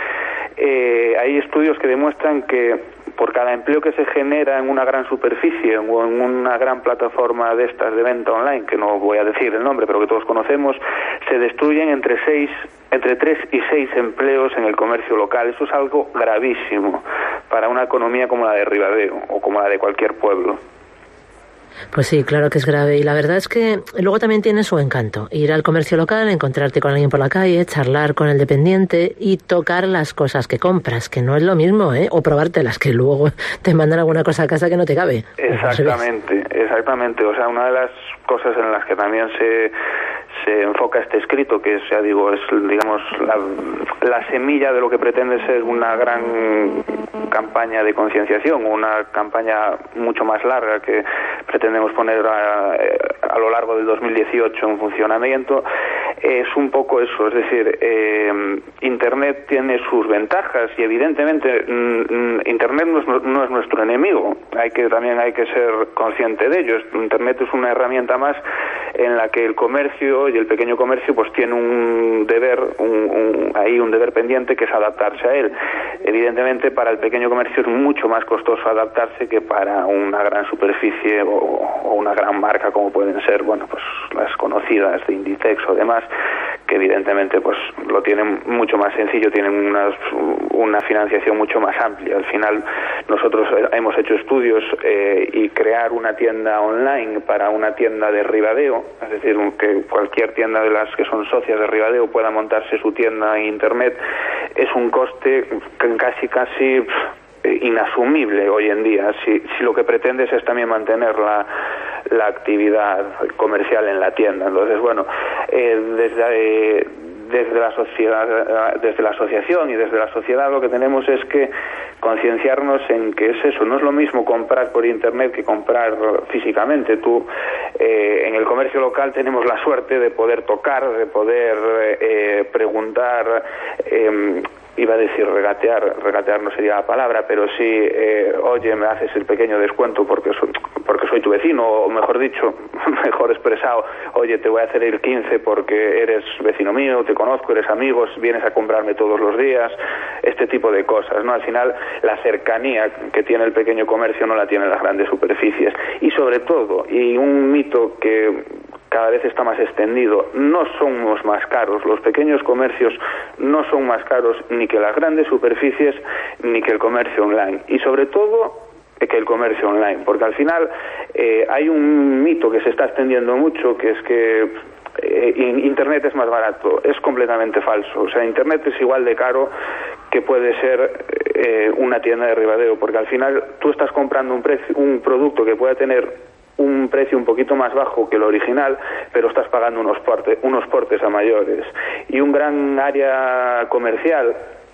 eh, hay estudios que demuestran que por cada empleo que se genera en una gran superficie o en una gran plataforma de estas de venta online, que no voy a decir el nombre, pero que todos conocemos, se destruyen entre seis, entre tres y seis empleos en el comercio local. Eso es algo gravísimo para una economía como la de Ribadeo o como la de cualquier pueblo. Pues sí, claro que es grave. Y la verdad es que luego también tiene su encanto. Ir al comercio local, encontrarte con alguien por la calle, charlar con el dependiente y tocar las cosas que compras, que no es lo mismo, ¿eh? O probártelas, que luego te mandan alguna cosa a casa que no te cabe. Exactamente, exactamente. O sea, una de las cosas en las que también se se enfoca este escrito, que ya digo, es, digamos, la, la semilla de lo que pretende ser una gran campaña de concienciación, una campaña mucho más larga que pretendemos poner a, a lo largo del dos mil dieciocho en funcionamiento, es un poco eso, es decir, eh, Internet tiene sus ventajas y evidentemente mm, Internet no es, no es nuestro enemigo, hay que también hay que ser consciente de ello. Internet es una herramienta más en la que el comercio y el pequeño comercio pues tiene un deber, un, un, ahí un deber pendiente, que es adaptarse a él. Evidentemente para el pequeño comercio es mucho más costoso adaptarse que para una gran superficie o, o una gran marca como pueden ser, bueno, pues las conocidas de Inditex o demás, que evidentemente pues lo tienen mucho más sencillo, tienen unas, una financiación mucho más amplia. Al final nosotros hemos hecho estudios eh, y crear una tienda online para una tienda de Ribadeo, es decir, que cualquier tienda de las que son socias de Ribadeo pueda montarse su tienda en Internet, es un coste casi casi inasumible hoy en día, si, si lo que pretendes es también mantener la, la actividad comercial en la tienda. Entonces, bueno, eh, desde, eh, desde la sociedad, desde la asociación y desde la sociedad lo que tenemos es que concienciarnos en que es eso, no es lo mismo comprar por Internet que comprar físicamente. Tú, eh, en el comercio local tenemos la suerte de poder tocar, de poder eh, preguntar, eh, iba a decir regatear, regatear no sería la palabra, pero sí, eh, oye, me haces el pequeño descuento porque soy, porque soy tu vecino, o mejor dicho, mejor expresado, oye, te voy a hacer el quince porque eres vecino mío, te conozco, eres amigos, vienes a comprarme todos los días, este tipo de cosas, ¿no? Al final, la cercanía que tiene el pequeño comercio no la tienen las grandes superficies. Y sobre todo, y un mito que cada vez está más extendido, no somos más caros, los pequeños comercios no son más caros ni que las grandes superficies ni que el comercio online, y sobre todo que el comercio online, porque al final eh, hay un mito que se está extendiendo mucho, que es que eh, Internet es más barato. Es completamente falso. O sea, Internet es igual de caro que puede ser eh, una tienda de Ribadeo, porque al final tú estás comprando un precio, un producto que puede tener un precio un poquito más bajo que el original, pero estás pagando unos portes, unos portes a mayores. Y un gran área comercial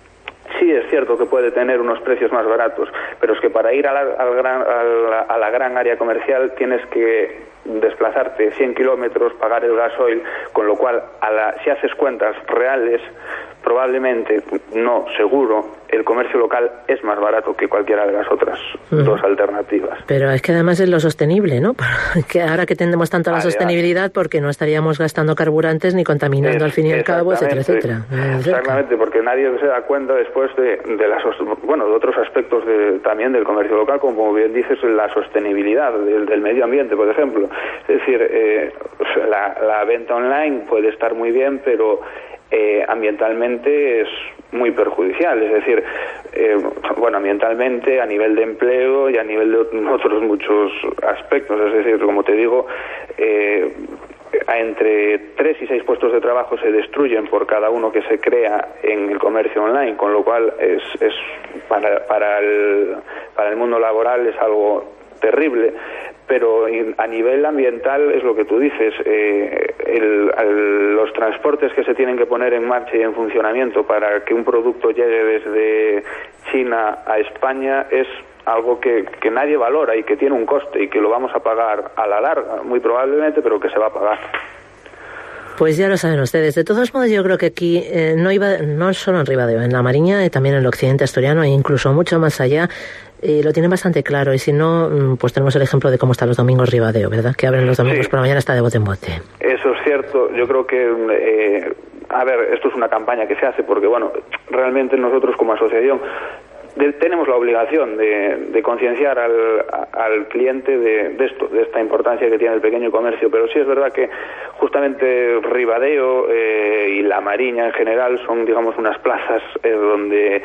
sí es cierto que puede tener unos precios más baratos, pero es que para ir a la, al gran, a la, a la gran área comercial tienes que desplazarte cien kilómetros, pagar el gasoil, con lo cual a la, si haces cuentas reales, probablemente, no seguro, el comercio local es más barato que cualquiera de las otras uh-huh. dos alternativas. Pero es que además es lo sostenible, ¿no? Que ahora que tendemos tanto a la ah, sostenibilidad, porque no estaríamos gastando carburantes ni contaminando es, al fin y al cabo, etcétera, etcétera. Exactamente, porque nadie se da cuenta después de, de las, bueno, de otros aspectos de, también del comercio local, como bien dices, la sostenibilidad del, del medio ambiente, por ejemplo. Es decir, eh, la, la venta online puede estar muy bien, pero Eh, ambientalmente es muy perjudicial, es decir, eh, bueno, ambientalmente, a nivel de empleo y a nivel de otros muchos aspectos, es decir, como te digo, eh, entre tres y seis puestos de trabajo se destruyen por cada uno que se crea en el comercio online, con lo cual es, es para, para, el, para el mundo laboral es algo terrible. Pero a nivel ambiental es lo que tú dices, eh, el, el, los transportes que se tienen que poner en marcha y en funcionamiento para que un producto llegue desde China a España es algo que, que nadie valora y que tiene un coste y que lo vamos a pagar a la larga, muy probablemente, pero que se va a pagar. Pues ya lo saben ustedes. De todos modos, yo creo que aquí eh, no iba, no solo en Ribadeo, en La Mariña, eh, también en el occidente asturiano e incluso mucho más allá, eh, lo tienen bastante claro. Y si no, pues tenemos el ejemplo de cómo están los domingos Ribadeo, ¿verdad? Que abren los domingos sí. por la mañana hasta de bote en bote. Eso es cierto. Yo creo que, eh, a ver, esto es una campaña que se hace porque, bueno, realmente nosotros como asociación De, tenemos la obligación de, de concienciar al, al cliente de, de esto, de esta importancia que tiene el pequeño comercio, pero sí es verdad que justamente Ribadeo eh, y La Mariña en general son, digamos, unas plazas eh, donde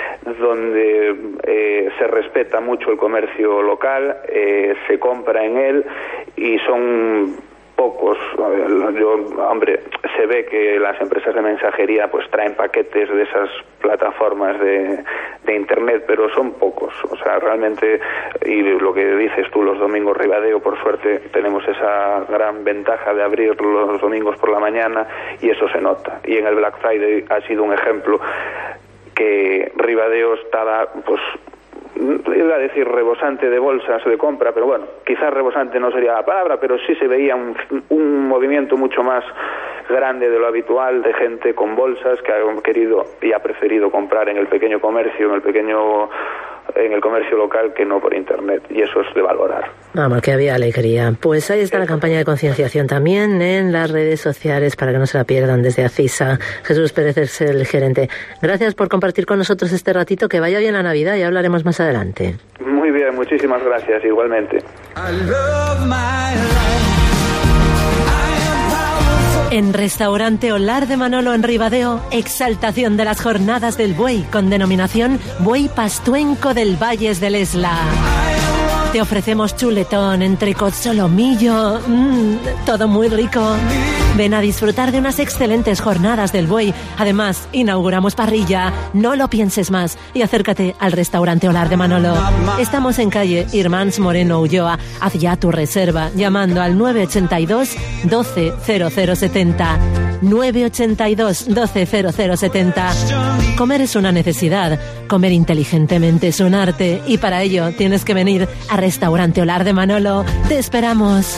donde eh, se respeta mucho el comercio local, eh, se compra en él y son pocos. Yo, hombre, se ve que las empresas de mensajería pues traen paquetes de esas plataformas de, de internet, pero son pocos. O sea, realmente, y lo que dices tú, los domingos Ribadeo, por suerte, tenemos esa gran ventaja de abrir los domingos por la mañana y eso se nota. Y en el Black Friday ha sido un ejemplo que Ribadeo estaba, pues, iba a decir rebosante de bolsas de compra, pero bueno, quizás rebosante no sería la palabra, pero sí se veía un, un movimiento mucho más grande de lo habitual, de gente con bolsas que ha querido y ha preferido comprar en el pequeño comercio, en el pequeño en el comercio local, que no por internet, y eso es de valorar. Vamos, que había alegría. Pues ahí está la campaña de concienciación también en las redes sociales para que no se la pierdan desde Acisa. Jesús Pérez es el gerente. Gracias por compartir con nosotros este ratito, que vaya bien la Navidad y hablaremos más adelante. Muy bien, muchísimas gracias, igualmente. En Restaurante Olar de Manolo en Ribadeo, exaltación de las jornadas del buey con denominación Buey Pastuenco del Valles del Esla. Te ofrecemos chuletón, entrecot, solomillo, mmm, todo muy rico. Ven a disfrutar de unas excelentes jornadas del buey. Además, inauguramos parrilla. No lo pienses más y acércate al Restaurante Olar de Manolo. Estamos en calle Irmáns Moreno Ulloa. Haz ya tu reserva llamando al nueve ochenta y dos, doce, cero cero setenta. nueve ochenta y dos, doce, cero cero setenta. Comer es una necesidad. Comer inteligentemente es un arte. Y para ello tienes que venir a Restaurante Olar de Manolo. Te esperamos.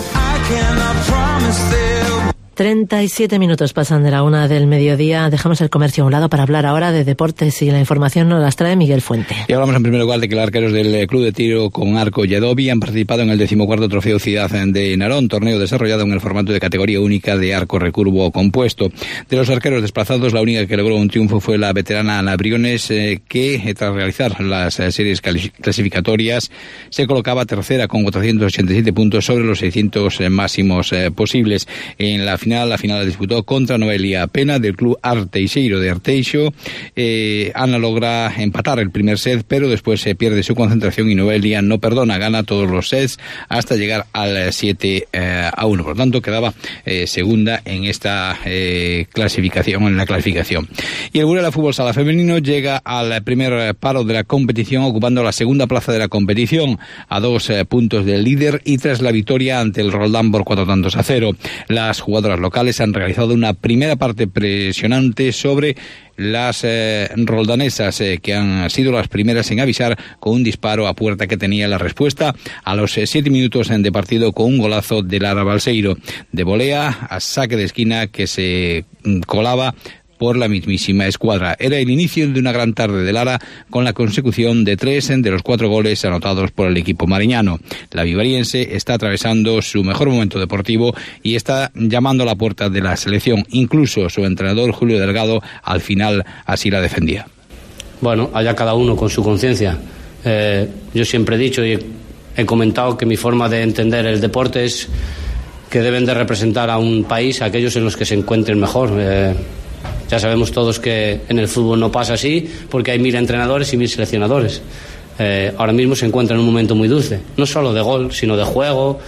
treinta y siete minutos pasan de la una del mediodía. Dejamos el comercio a un lado para hablar ahora de deportes, y la información nos las trae Miguel Fuente. Y hablamos en primer lugar de que los arqueros del Club de Tiro con Arco Yedovi han participado en el decimocuarto Trofeo Ciudad de Narón, torneo desarrollado en el formato de categoría única de arco recurvo compuesto. De los arqueros desplazados, la única que logró un triunfo fue la veterana Ana Briones, eh, que tras realizar las eh, series clasificatorias se colocaba tercera con cuatrocientos ochenta y siete puntos sobre los seiscientos eh, máximos eh, posibles. En la final, la final la disputó contra Noelia Pena del Club Arteixeiro de Arteixo. Eh, Ana logra empatar el primer set, pero después se pierde su concentración y Noelia no perdona, gana todos los sets hasta llegar al siete a uno. Por lo tanto, quedaba eh, segunda en esta eh, clasificación, en la clasificación. Y el Burela Fútbol Sala Femenino llega al primer paro de la competición, ocupando la segunda plaza de la competición, a dos eh, puntos del líder y tras la victoria ante el Roldán por cuatro tantos a cero. Las jugadoras locales han realizado una primera parte presionante sobre las eh, roldanesas, eh, que han sido las primeras en avisar con un disparo a puerta que tenía la respuesta a los eh, siete minutos de partido, con un golazo de Lara Balseiro de volea a saque de esquina que se mm, colaba por la mismísima escuadra. Era el inicio de una gran tarde de Lara, con la consecución de tres de los cuatro goles anotados por el equipo mariñano. La vivariense está atravesando su mejor momento deportivo y está llamando a la puerta de la selección. Incluso su entrenador, Julio Delgado, al final así la defendía. Bueno, allá cada uno con su conciencia. Eh, yo siempre he dicho y he, he comentado que mi forma de entender el deporte es que deben de representar a un país, a aquellos en los que se encuentren mejor. Eh, Ya sabemos todos que en el fútbol no pasa así, porque hay mil entrenadores y mil seleccionadores. Eh, ahora mismo se encuentra en un momento muy dulce, no solo de gol, sino de juego.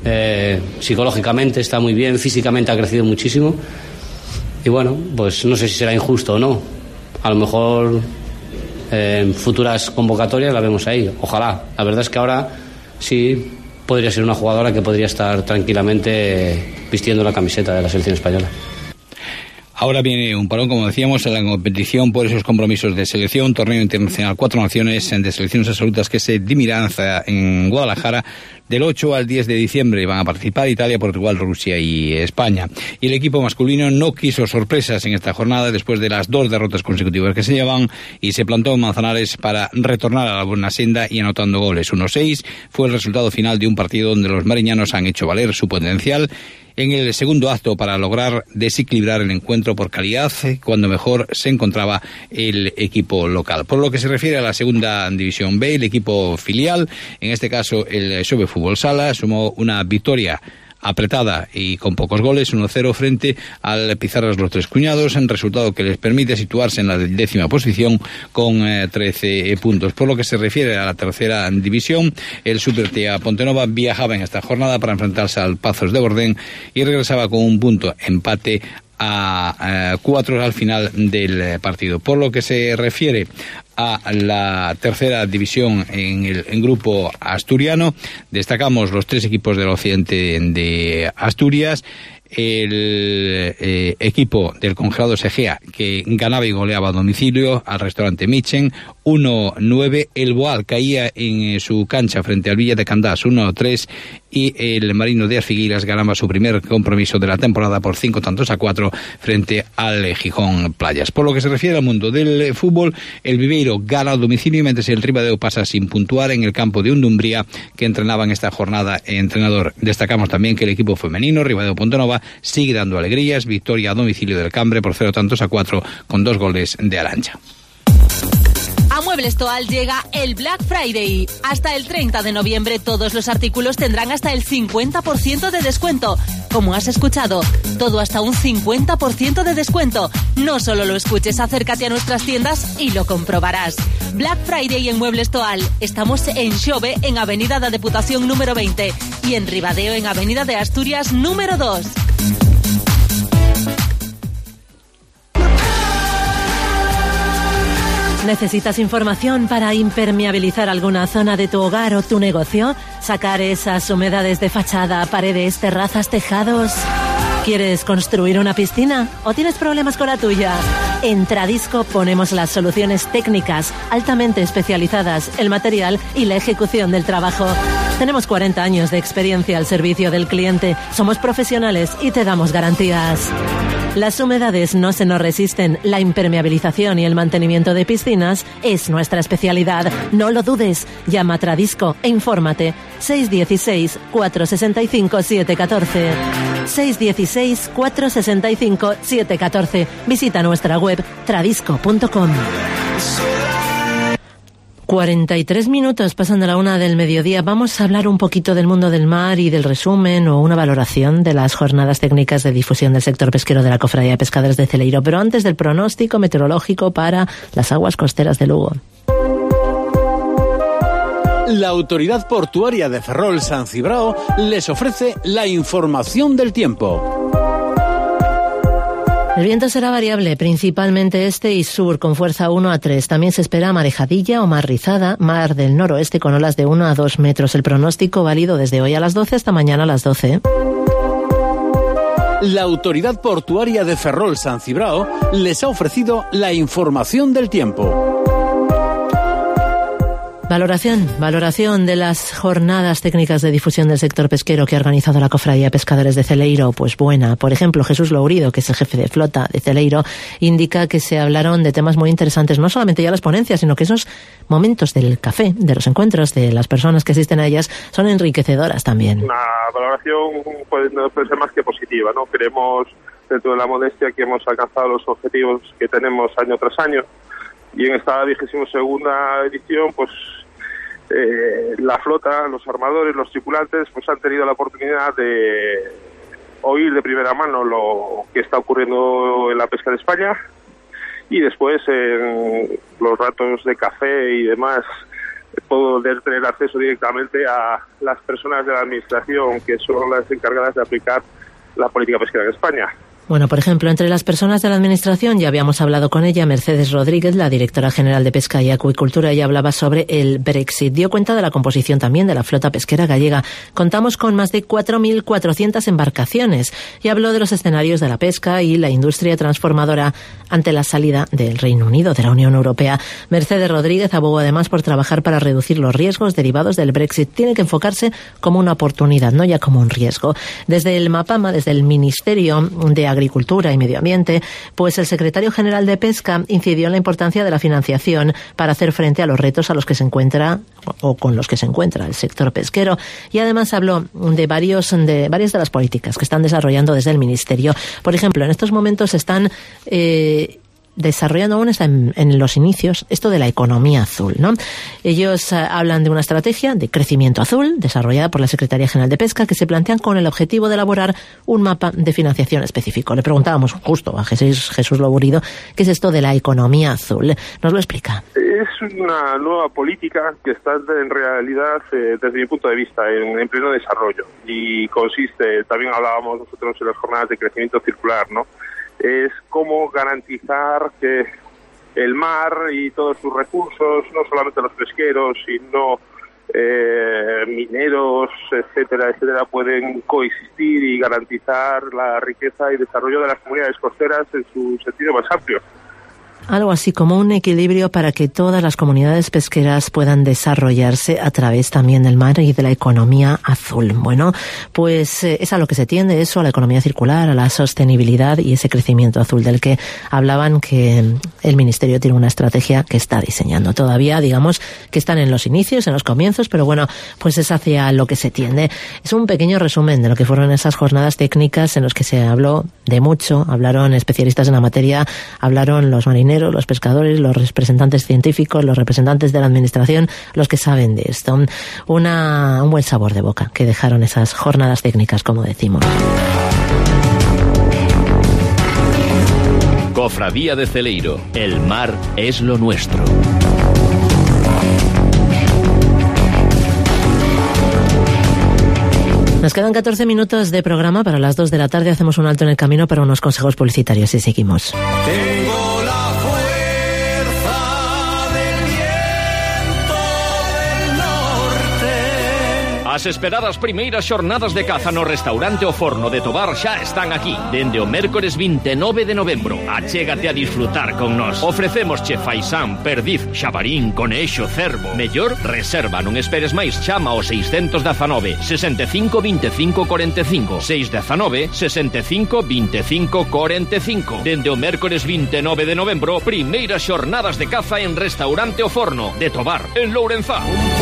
Eh, psicológicamente está muy bien, físicamente ha crecido muchísimo. Y bueno, pues no sé si será injusto o no. A lo mejor eh, en futuras convocatorias la vemos ahí, ojalá. La verdad es que ahora sí podría ser una jugadora que podría estar tranquilamente vistiendo la camiseta de la selección española. Ahora viene un parón, como decíamos, en la competición por esos compromisos de selección, torneo internacional Cuatro Naciones de selecciones absolutas que se dirimirán en Guadalajara del ocho al diez de diciembre. Van a participar Italia, Portugal, Rusia y España. Y el equipo masculino no quiso sorpresas en esta jornada después de las dos derrotas consecutivas que se llevan, y se plantó en Manzanares para retornar a la buena senda y anotando goles. uno seis fue el resultado final de un partido donde los mariñanos han hecho valer su potencial en el segundo acto para lograr desequilibrar el encuentro por calidad, cuando mejor se encontraba el equipo local. Por lo que se refiere a la segunda división B, el equipo filial, en este caso el Xove Fútbol Sala, sumó una victoria apretada y con pocos goles, uno cero frente al Pizarras Los Tres Cuñados, en resultado que les permite situarse en la décima posición con eh, trece puntos. Por lo que se refiere a la tercera división, el Supertea Pontenova viajaba en esta jornada para enfrentarse al Pazos de Bordén y regresaba con un punto, empate a eh, cuatro al final del partido. Por lo que se refiere a la tercera división en el en grupo asturiano, destacamos los tres equipos del occidente de Asturias. El eh, equipo del Congelado Segea, que ganaba y goleaba a domicilio al restaurante Michen, uno nueve. El Boal caía en su cancha frente al Villa de Candás, uno tres. y el Marino de Arfiguiras ganaba su primer compromiso de la temporada por cinco tantos a cuatro frente al Gijón Playas. Por lo que se refiere al mundo del fútbol, el Viveiro gana a domicilio, mientras el Ribadeo pasa sin puntuar en el campo de Undumbría, que entrenaba en esta jornada entrenador. Destacamos también que el equipo femenino, Ribadeo Pontenova, sigue dando alegrías, victoria a domicilio del Cambre por cero tantos a cuatro con dos goles de Arantxa. A Muebles Toal llega el Black Friday. Hasta el treinta de noviembre todos los artículos tendrán hasta el cincuenta por ciento de descuento. Como has escuchado, todo hasta un cincuenta por ciento de descuento. No solo lo escuches, acércate a nuestras tiendas y lo comprobarás. Black Friday en Muebles Toal. Estamos en Xove, en Avenida da Deputación número veinte, y en Ribadeo, en Avenida de Asturias número dos. ¿Necesitas información para impermeabilizar alguna zona de tu hogar o tu negocio? ¿Sacar esas humedades de fachada, paredes, terrazas, tejados? ¿Quieres construir una piscina o tienes problemas con la tuya? En Tradisco ponemos las soluciones técnicas altamente especializadas, el material y la ejecución del trabajo. Tenemos cuarenta años de experiencia al servicio del cliente. Somos profesionales y te damos garantías. Las humedades no se nos resisten. La impermeabilización y el mantenimiento de piscinas es nuestra especialidad. No lo dudes. Llama a Tradisco e infórmate. seis uno seis, cuatro seis cinco, siete uno cuatro. seis uno seis, cuatro seis cinco, siete uno cuatro. Visita nuestra web tradisco punto com. cuarenta y tres minutos pasando la una del mediodía. Vamos a hablar un poquito del mundo del mar y del resumen o una valoración de las jornadas técnicas de difusión del sector pesquero de la Cofradía de Pescadores de Celeiro, pero antes del pronóstico meteorológico para las aguas costeras de Lugo. La Autoridad Portuaria de Ferrol San Cibrao les ofrece la información del tiempo. El viento será variable, principalmente este y sur, con fuerza uno a tres. También se espera marejadilla o mar rizada, mar del noroeste con olas de uno a dos metros. El pronóstico válido desde hoy a las doce hasta mañana a las doce. La Autoridad Portuaria de Ferrol San Cibrao les ha ofrecido la información del tiempo. Valoración, valoración de las jornadas técnicas de difusión del sector pesquero que ha organizado la Cofradía de Pescadores de Celeiro, pues buena. Por ejemplo, Jesús Lourido, que es el jefe de flota de Celeiro, indica que se hablaron de temas muy interesantes, no solamente ya las ponencias, sino que esos momentos del café, de los encuentros, de las personas que asisten a ellas, son enriquecedoras también. Una valoración puede, puede ser más que positiva, ¿no? Creemos, dentro de la modestia, que hemos alcanzado los objetivos que tenemos año tras año, y en esta vigésima segunda edición, pues Eh, la flota, los armadores, los tripulantes, pues han tenido la oportunidad de oír de primera mano lo que está ocurriendo en la pesca de España, y después en los ratos de café y demás poder tener acceso directamente a las personas de la administración que son las encargadas de aplicar la política pesquera en España. Bueno, por ejemplo, entre las personas de la Administración, ya habíamos hablado con ella, Mercedes Rodríguez, la directora general de Pesca y Acuicultura. Ella hablaba sobre el Brexit. Dio cuenta de la composición también de la flota pesquera gallega. Contamos con más de cuatro mil cuatrocientas embarcaciones y habló de los escenarios de la pesca y la industria transformadora ante la salida del Reino Unido de la Unión Europea. Mercedes Rodríguez abogó además por trabajar para reducir los riesgos derivados del Brexit. Tiene que enfocarse como una oportunidad, no ya como un riesgo. Desde el MAPAMA, desde el Ministerio de Agricultura y Medio Ambiente, pues el secretario general de Pesca incidió en la importancia de la financiación para hacer frente a los retos a los que se encuentra o con los que se encuentra el sector pesquero, y además habló de varios de varias de las políticas que están desarrollando desde el Ministerio. Por ejemplo, en estos momentos están eh, desarrollando, aún está en, en los inicios, esto de la economía azul, ¿no? Ellos uh, hablan de una estrategia de crecimiento azul desarrollada por la Secretaría General de Pesca, que se plantean con el objetivo de elaborar un mapa de financiación específico. Le preguntábamos justo a Jesús, Jesús Lourido qué es esto de la economía azul. Nos lo explica. Es una nueva política que está en realidad, eh, desde mi punto de vista, en, en pleno desarrollo, y consiste, también hablábamos nosotros en las jornadas de crecimiento circular, ¿no? Es cómo garantizar que el mar y todos sus recursos, no solamente los pesqueros, sino eh, mineros, etcétera, etcétera, pueden coexistir y garantizar la riqueza y desarrollo de las comunidades costeras en su sentido más amplio. algo así como un equilibrio para que todas las comunidades pesqueras puedan desarrollarse a través también del mar y de la economía azul. Bueno, pues eh, es a lo que se tiende eso, a la economía circular, a la sostenibilidad y ese crecimiento azul del que hablaban, que el Ministerio tiene una estrategia que está diseñando. Todavía, digamos, que están en los inicios, en los comienzos, pero bueno, pues es hacia lo que se tiende. Es un pequeño resumen de lo que fueron esas jornadas técnicas en los que se habló de mucho, hablaron especialistas en la materia, hablaron los marineros, los pescadores, los representantes científicos, los representantes de la administración, los que saben de esto. Una, un buen sabor de boca que dejaron esas jornadas técnicas, como decimos. Cofradía de Celeiro. El mar es lo nuestro. Nos quedan catorce minutos de programa para las dos de la tarde. Hacemos un alto en el camino para unos consejos publicitarios y seguimos. Tengo la fuerza del viento del norte. As esperadas primeiras xornadas de caza no restaurante O Forno de Tobar xa están aquí. Dende o mércores vinte e nove de novembro. Achégate a disfrutar con nós. Ofrecemos che faisán, perdiz, xabarín, conexo, cervo. Mellor, reserva, non esperes máis. Chama ao seiscentos dezanove, sesenta e cinco, vinte e cinco, cuarenta e cinco. seiscentos dezanove, sesenta e cinco, vinte e cinco, cuarenta e cinco. Dende o mércores vinte e nove de novembro, primeiras xornadas de caza en restaurante O Forno de Tobar, en Lourenzá.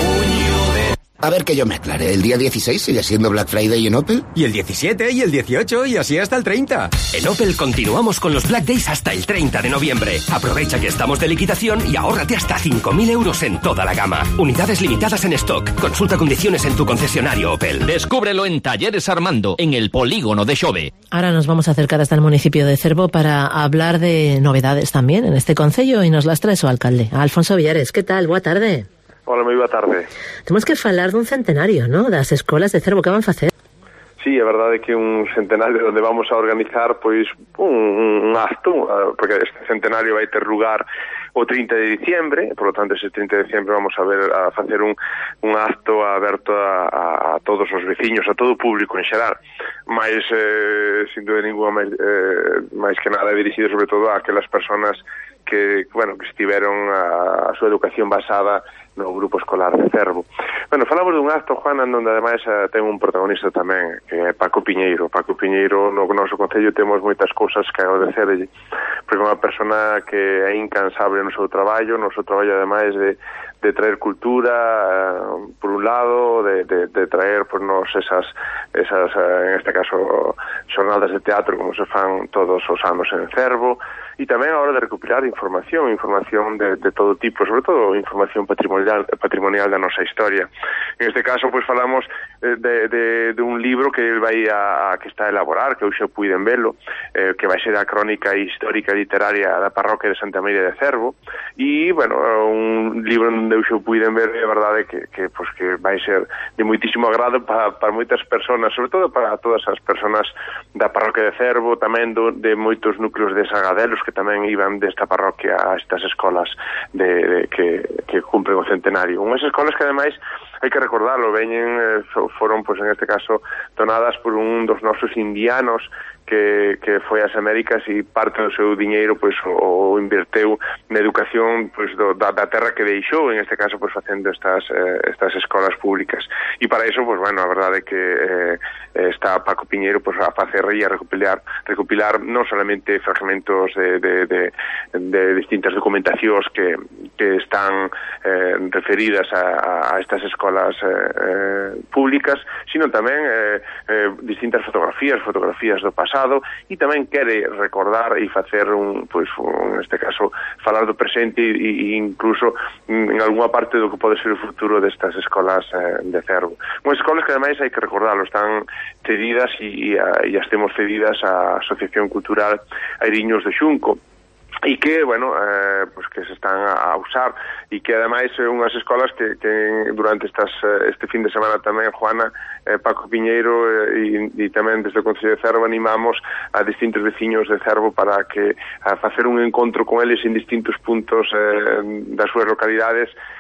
A ver que yo me aclare, ¿el día dieciséis sigue siendo Black Friday en Opel? Y el diecisiete, y el dieciocho, y así hasta el treinta. En Opel continuamos con los Black Days hasta el treinta de noviembre. Aprovecha que estamos de liquidación y ahórrate hasta cinco mil euros en toda la gama. Unidades limitadas en stock. Consulta condiciones en tu concesionario Opel. Descúbrelo en Talleres Armando, en el polígono de Xove. Ahora nos vamos a acercar hasta el municipio de Cervo para hablar de novedades también en este concello y nos las trae su alcalde, Alfonso Villares. ¿Qué tal? Boa tarde. Hola, moi boa tarde. Temos que falar dun centenario, ¿no?, das escolas de Cervo. Que van facer? Sí, é verdade que un centenario onde vamos a organizar pois un, un acto, porque este centenario vai ter lugar o trinta de diciembre, por lo tanto ese trinta de diciembre vamos a ver a facer un, un acto aberto a, a, a todos os veciños, a todo o público en xeral, máis eh, sin dúbida ninguna máis, eh, máis que nada dirixido sobre todo a aquelas personas que, bueno, que estiveron a, a súa educación basada no grupo escolar de Cervo. Bueno, falamos dun acto, Juan, onde ademais uh, ten un protagonista tamén, que é Paco Piñeiro. Paco Piñeiro, no noso concello temos moitas cousas que agradecerlle, porque é unha persona que é incansable no seu traballo, no seu traballo ademais de, de traer cultura, uh, por un lado, de, de, de traer por nos esas, esas uh, en este caso, xornadas de teatro como se fan todos os anos en Cervo, e tamén a hora de recuperar información, información de, de todo tipo, sobre todo información patrimonial, patrimonial da nosa historia. En este caso, pois falamos de, de, de un libro que el vai a, a que está a elaborar, que hoxe puiden velo, eh, que vai ser a crónica histórica e literaria da parroquia de Santa María de Cervo, e, bueno, un libro onde hoxe puiden ver, é verdade que, que, pues, que vai ser de moitísimo agrado para, para moitas personas, sobre todo para todas as personas da parroquia de Cervo, tamén do, de moitos núcleos de Sagadelos, que tamén iban desta parroquia a estas escolas de, de, que, que cumplen o centenario. Unhas escolas que, ademais, hai que recordarlo, veñen, eh, foron, pois, en este caso, donadas por un dos nosos indianos que, que foi ás Américas e parte do seu diñeiro pois o, o inverteu na educación pois do, da, da terra que deixou, en este caso pois facendo estas eh, estas escolas públicas. E para iso, pois bueno, a verdade é que eh, está Paco Piñeiro pois a facer e a recopilar recopilar non solamente fragmentos de, de, de, de distintas documentacións que, que están eh, referidas a, a estas escolas eh, eh, públicas, sino tamén eh, eh, distintas fotografías, fotografías do pasado, e tamén quere recordar e facer un, pois, un, en este caso, falar do presente e, e incluso en algunha parte do que pode ser o futuro destas escolas eh, de Cervo. Unhas escolas que ademais hai que recordarlo, están cedidas e, e, e as temos cedidas á Asociación Cultural Airiños de Xunco, e que, bueno, eh, pues que se están a usar e que ademais é unhas escolas que, que durante estas, este fin de semana tamén, Juana, eh, Paco Piñeiro eh, e, e tamén desde o Concello de Cervo animamos a distintos veciños de Cervo para que a facer un encontro con eles en distintos puntos eh, das súas localidades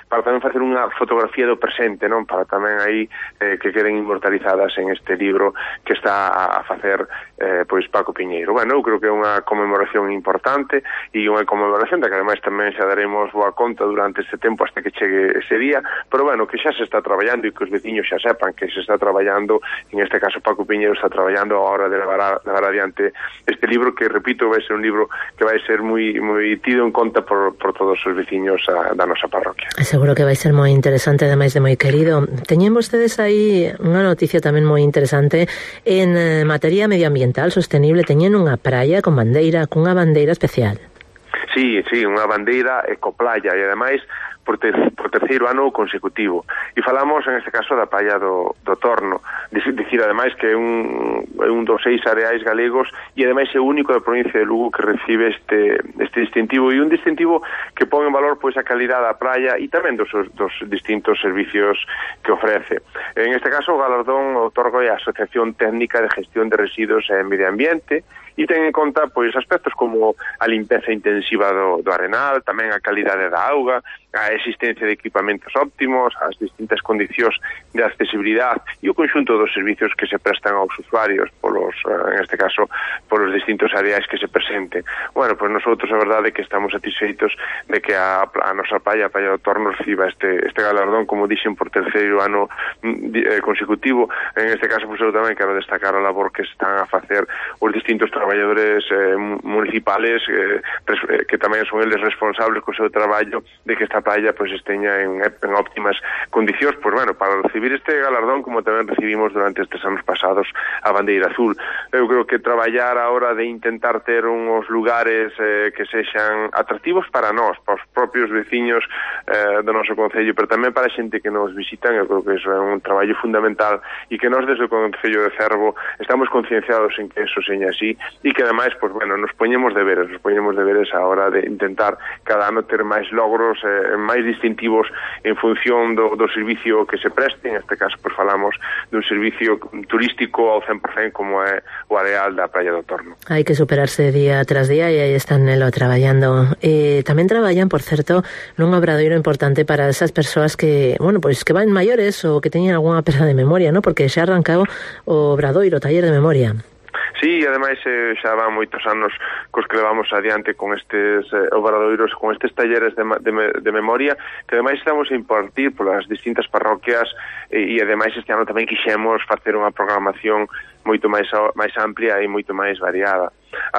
para tamén facer unha fotografía do presente, non? Para tamén aí eh, que queden inmortalizadas en este libro que está a facer eh, pois Paco Piñeiro. Bueno, eu creo que é unha conmemoración importante e unha conmemoración da que ademais tamén xa daremos boa conta durante este tempo hasta que chegue ese día, pero bueno, que xa se está traballando e que os veciños xa sepan que se está traballando, en este caso Paco Piñeiro está traballando a hora de levar, a, levar adiante este libro que, repito, vai ser un libro que vai ser moi, moi tido en conta por, por todos os veciños a, da nosa parroquia. Seguro que vai ser moi interesante, ademais de moi querido. Teñen vostedes aí unha noticia tamén moi interesante en eh, materia medioambiental sostenible. Teñen unha praia con bandeira, cunha bandeira especial. Sí, sí, unha bandeira ecoplaya e ademais por, ter, por terceiro ano consecutivo. E falamos, en este caso, da praia do, do Torno. Dicir, ademais, que é un, é un dos seis areais galegos e ademais é o único da provincia de Lugo que recibe este, este distintivo, e un distintivo que pon en valor pois a calidad da praia e tamén dos, dos distintos servicios que ofrece. En este caso, o galardón outorga a Asociación Técnica de Gestión de Residuos e Medio Ambiente, e ten en conta pois aspectos como a limpeza intensiva do, do arenal, tamén a calidade da auga, a existencia de equipamentos óptimos, as distintas condicións de accesibilidade e o conxunto dos servicios que se prestan aos usuarios, polos, en este caso, polos distintos areais que se presenten. Bueno, pois nosotros a verdade é que estamos satisfeitos de que a, a nosa praia, a Praia do Torno, reciba este, este galardón, como dixen, por terceiro ano eh, consecutivo. En este caso, pois eu tamén quero destacar a labor que están a facer os distintos traballadores eh, municipales eh, res, eh, que tamén son eles responsables co seu traballo de que esta praia pois esteña en, en óptimas condicións, pois bueno, para recibir este galardón, como tamén recibimos durante estes anos pasados a bandeira azul. Eu creo que traballar a hora de intentar ter uns lugares eh, que sexan atractivos para nós, para os propios veciños eh, do noso concello, pero tamén para a xente que nos visitan. Eu creo que iso é un traballo fundamental e que nós desde o Concello de Cervo estamos concienciados en que eso seña así e que ademais, pois bueno, nos poñemos deberes, nos poñemos deberes a hora de intentar cada ano ter máis logros, eh, máis distintivos en función do, do servicio que se preste. En este caso, pois falamos dun servicio turístico ao cen por cen como é o areal da Praia do Torno. Hai que superarse día tras día e aí están nelo traballando. Eh, tamén traballan, por certo, nun obradoiro importante para esas persoas que, bueno, pois que van maiores ou que teñen algunha perda de memoria, ¿no? Porque xa arrancado o obradoiro, taller de memoria. Sí, e ademais eh, xa van moitos anos cos que levamos adiante con estes eh, obradoiros, con estes talleres de, de, de memoria, que ademais estamos a impartir polas distintas parroquias e, e ademais este ano tamén quixemos facer unha programación moito máis máis amplia e moito máis variada.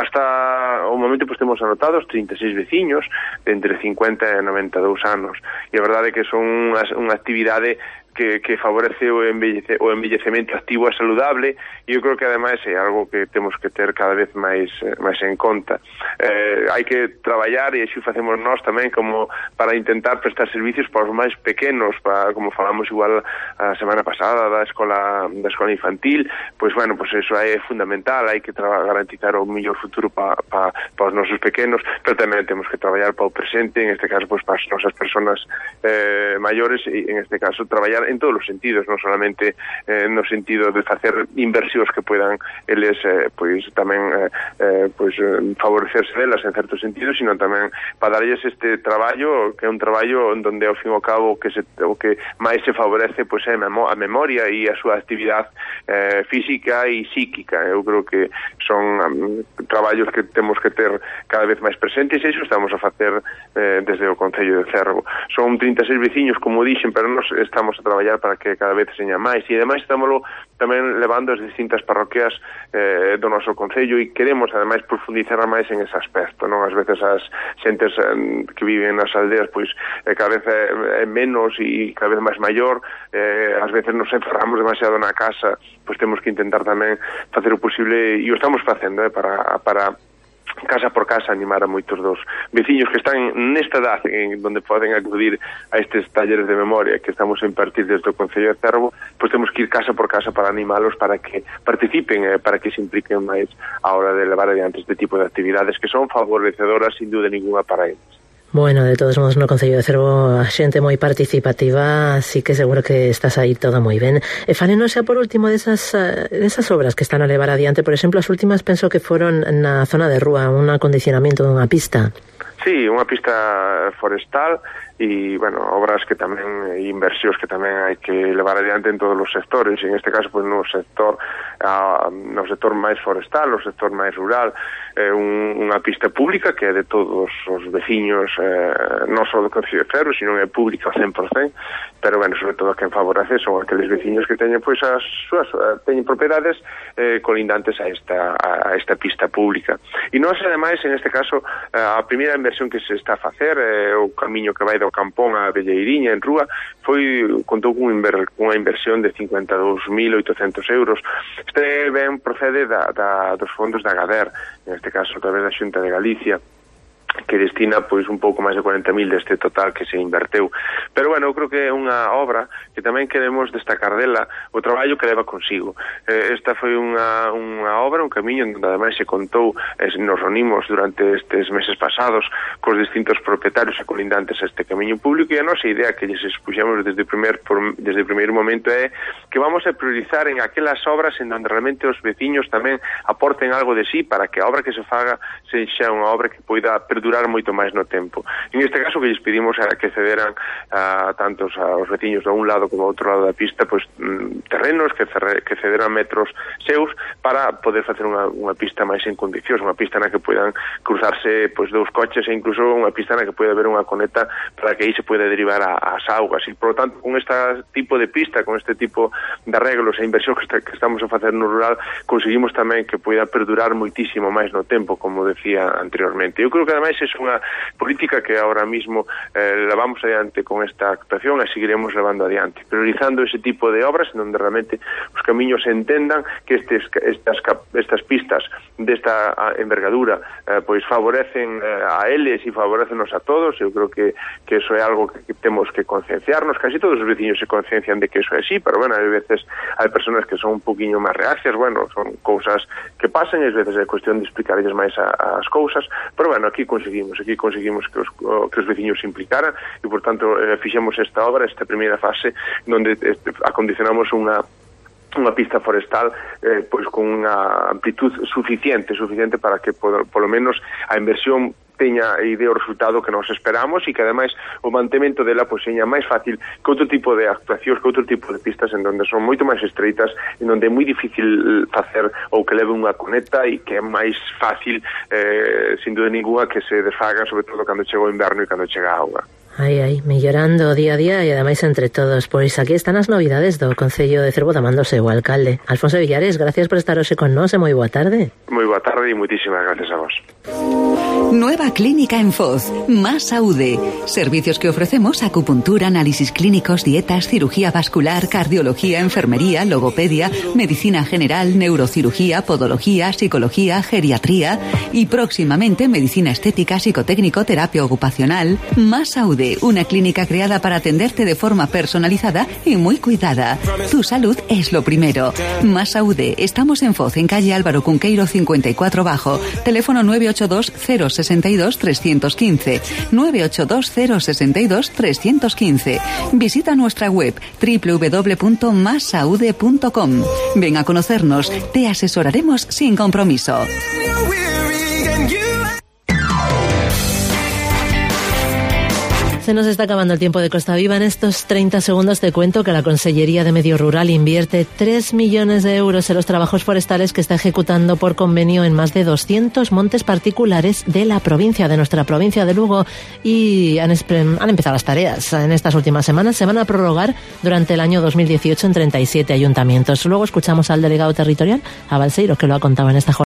Hasta o momento pois temos anotados trinta e seis veciños de entre cincuenta e noventa e dous anos, e a verdade é que son unha, unha actividade que, que favorece o, embellece, o envellecemento activo e saludable, e eu creo que ademais é algo que temos que ter cada vez máis máis en conta. Eh, hai que traballar, e així facemos nós tamén, como para intentar prestar servicios para os máis pequenos, para, como falamos igual a semana pasada da escola da escola infantil, pois bueno, pois eso é fundamental, hai que garantizar o mellor futuro para pa, pa os nosos pequenos, pero tamén temos que traballar para o presente, en este caso pois para as nosas persoas eh, maiores, e en este caso traballar en todos os sentidos, non solamente eh, no sentido de facer inversións que puedan eles eh, pois tamén eh, eh, pois eh, favorecerse delas en certo sentido, sino tamén para darlles este traballo, que é un traballo onde ao fin e ao cabo que se, o que máis se favorece pois é a memoria e a súa actividade eh, física e psíquica. Eu creo que son um, traballos que temos que ter cada vez máis presentes, e iso estamos a facer eh, desde o Concello de Cervo. Son trinta e seis veciños, como dixen, pero nós estamos a traballar para que cada vez seña máis, e ademais estamos tamén levando as distintas parroquias eh, do noso Concello, e queremos ademais profundizar máis en ese aspecto, non? As veces as xentes eh, que viven nas aldeas pois eh, cada vez é, é menos e cada vez máis maior, eh, ás veces nos encerramos demasiado na casa, pois temos que intentar tamén facer o posible, e o estamos facendo eh, para, para casa por casa animar a moitos dos veciños que están nesta edad en donde poden acudir a estes talleres de memoria que estamos a impartir desde o Concello de Cervo, pois temos que ir casa por casa para animalos, para que participen, eh, para que se impliquen máis a hora de levar adiante este tipo de actividades que son favorecedoras sin duda ninguna para eles. Bueno, de todos modos no Concello de Cervo a xente moi participativa, así que seguro que estás aí todo moi ben. E falenos xa por último desas, desas obras que están a levar adiante. Por exemplo, as últimas penso que foron na zona de rúa, un acondicionamento dunha pista. Sí, unha pista forestal e, bueno, obras que tamén, inversións que tamén hai que levar adiante en todos os sectores, en este caso, pues, no sector uh, no sector máis forestal, no sector máis rural, eh, un, unha pista pública que é de todos os veciños, eh, non só do Concello de Ferrol, sino é pública ao cen por cen, pero, bueno, sobre todo quen favorece son aqueles veciños que teñen, pois, as súas, teñen propiedades eh, colindantes a esta, a, a esta pista pública. E nós, ademais, en este caso, a primeira inversión que se está a facer, eh, o camiño que vai do Campón a Velleiriña, en Rúa, foi, contou con unha inversión de cincuenta e dous mil oitocentos euros. Este ben procede da, da, dos fondos da Gader, en este caso a través da Xunta de Galicia, que destina, pois, un pouco máis de cuarenta mil deste total que se inverteu. Pero, bueno, eu creo que é unha obra que tamén queremos destacar dela o traballo que leva consigo. Eh, esta foi unha, unha obra, un camiño onde ademais se contou, eh, nos reunimos durante estes meses pasados cos distintos propietarios e colindantes a este camiño público, e a nosa idea que lles expuxemos desde o primer, desde o primeiro momento é que vamos a priorizar en aquelas obras en donde realmente os veciños tamén aporten algo de sí para que a obra que se faga sexa unha obra que poida perdurar moito máis no tempo. En este caso, que lles pedimos era que cederan a tantos aos veciños de un lado como ao outro lado da pista, pois, terrenos, que, cerre, que cederan metros seus para poder facer unha, unha pista máis en condicións, unha pista na que poidan cruzarse, pois, dous coches, e incluso unha pista na que poida haber unha coneta para que aí se poida derivar a, as augas. E, por lo tanto, con este tipo de pista, con este tipo de arreglos e inversión que, está, que estamos a facer no rural, conseguimos tamén que poida perdurar moitísimo máis no tempo, como decía anteriormente. Eu creo que, ademais, é unha política que ahora mismo eh, levamos adiante con esta actuación e seguiremos levando adiante, priorizando ese tipo de obras en donde realmente os camiños entendan que estes, estas, estas pistas desta envergadura eh, pois favorecen eh, a eles e favorecennos a todos. Eu creo que, que eso é algo que, que temos que concienciarnos. Casi todos os veciños se conciencian de que eso é así, pero, bueno, hai veces hai personas que son un poquinho máis reacias, bueno, son cousas que pasan, e ás veces é cuestión de explicarles máis a, as cousas, pero, bueno, aquí conseguimos, aquí conseguimos que os, que os veciños se implicaran e, por tanto, eh, fixemos esta obra, esta primeira fase, donde este, acondicionamos unha unha pista forestal eh, pois con unha amplitud suficiente, suficiente para que, por, por lo menos, a inversión teña e dé o resultado que nos esperamos, e que, ademais, o mantemento dela pois seña máis fácil que outro tipo de actuacións, que outro tipo de pistas en donde son moito máis estreitas, en donde é moi difícil facer ou que leve unha conecta, e que é máis fácil, eh, sin dúda ninguna, que se desfagan, sobre todo cando chega o inverno e cando chega a auga. Ai, ai, mellorando día a día e ademais entre todos. Pois aquí están as novidades do Concello de Cervo, damándose o alcalde. Alfonso Villares, gracias por estar hoxe con nós e moi boa tarde. Moi boa tarde e moitísimas gracias a vos. Nueva clínica en Foz, Más Aude. Servicios que ofrecemos: acupuntura, análisis clínicos, dietas, cirugía vascular, cardiología, enfermería, logopedia, medicina general, neurocirugía, podología, psicología, geriatría y próximamente medicina estética, psicotécnico, terapia ocupacional. Más Aude, una clínica creada para atenderte de forma personalizada y muy cuidada. Tu salud es lo primero. Más Aude, estamos en Foz, en calle Álvaro Cunqueiro cincuenta y cuatro Bajo. Teléfono nueve ocho dos cero seis dos tres uno cinco, nueve ocho dos cero seis dos tres uno cinco. Visita nuestra web doble u doble u doble u punto más aude punto com. Ven a conocernos, te asesoraremos sin compromiso. Se nos está acabando el tiempo de Costa Viva. En estos treinta segundos te cuento que la Consellería de Medio Rural invierte tres millones de euros en los trabajos forestales que está ejecutando por convenio en más de doscientos montes particulares de la provincia, de nuestra provincia de Lugo, y han, han empezado las tareas en estas últimas semanas. Se van a prorrogar durante el año dos mil dieciocho en treinta y siete ayuntamientos. Luego escuchamos al delegado territorial, a Balseiro, que lo ha contado en esta jornada.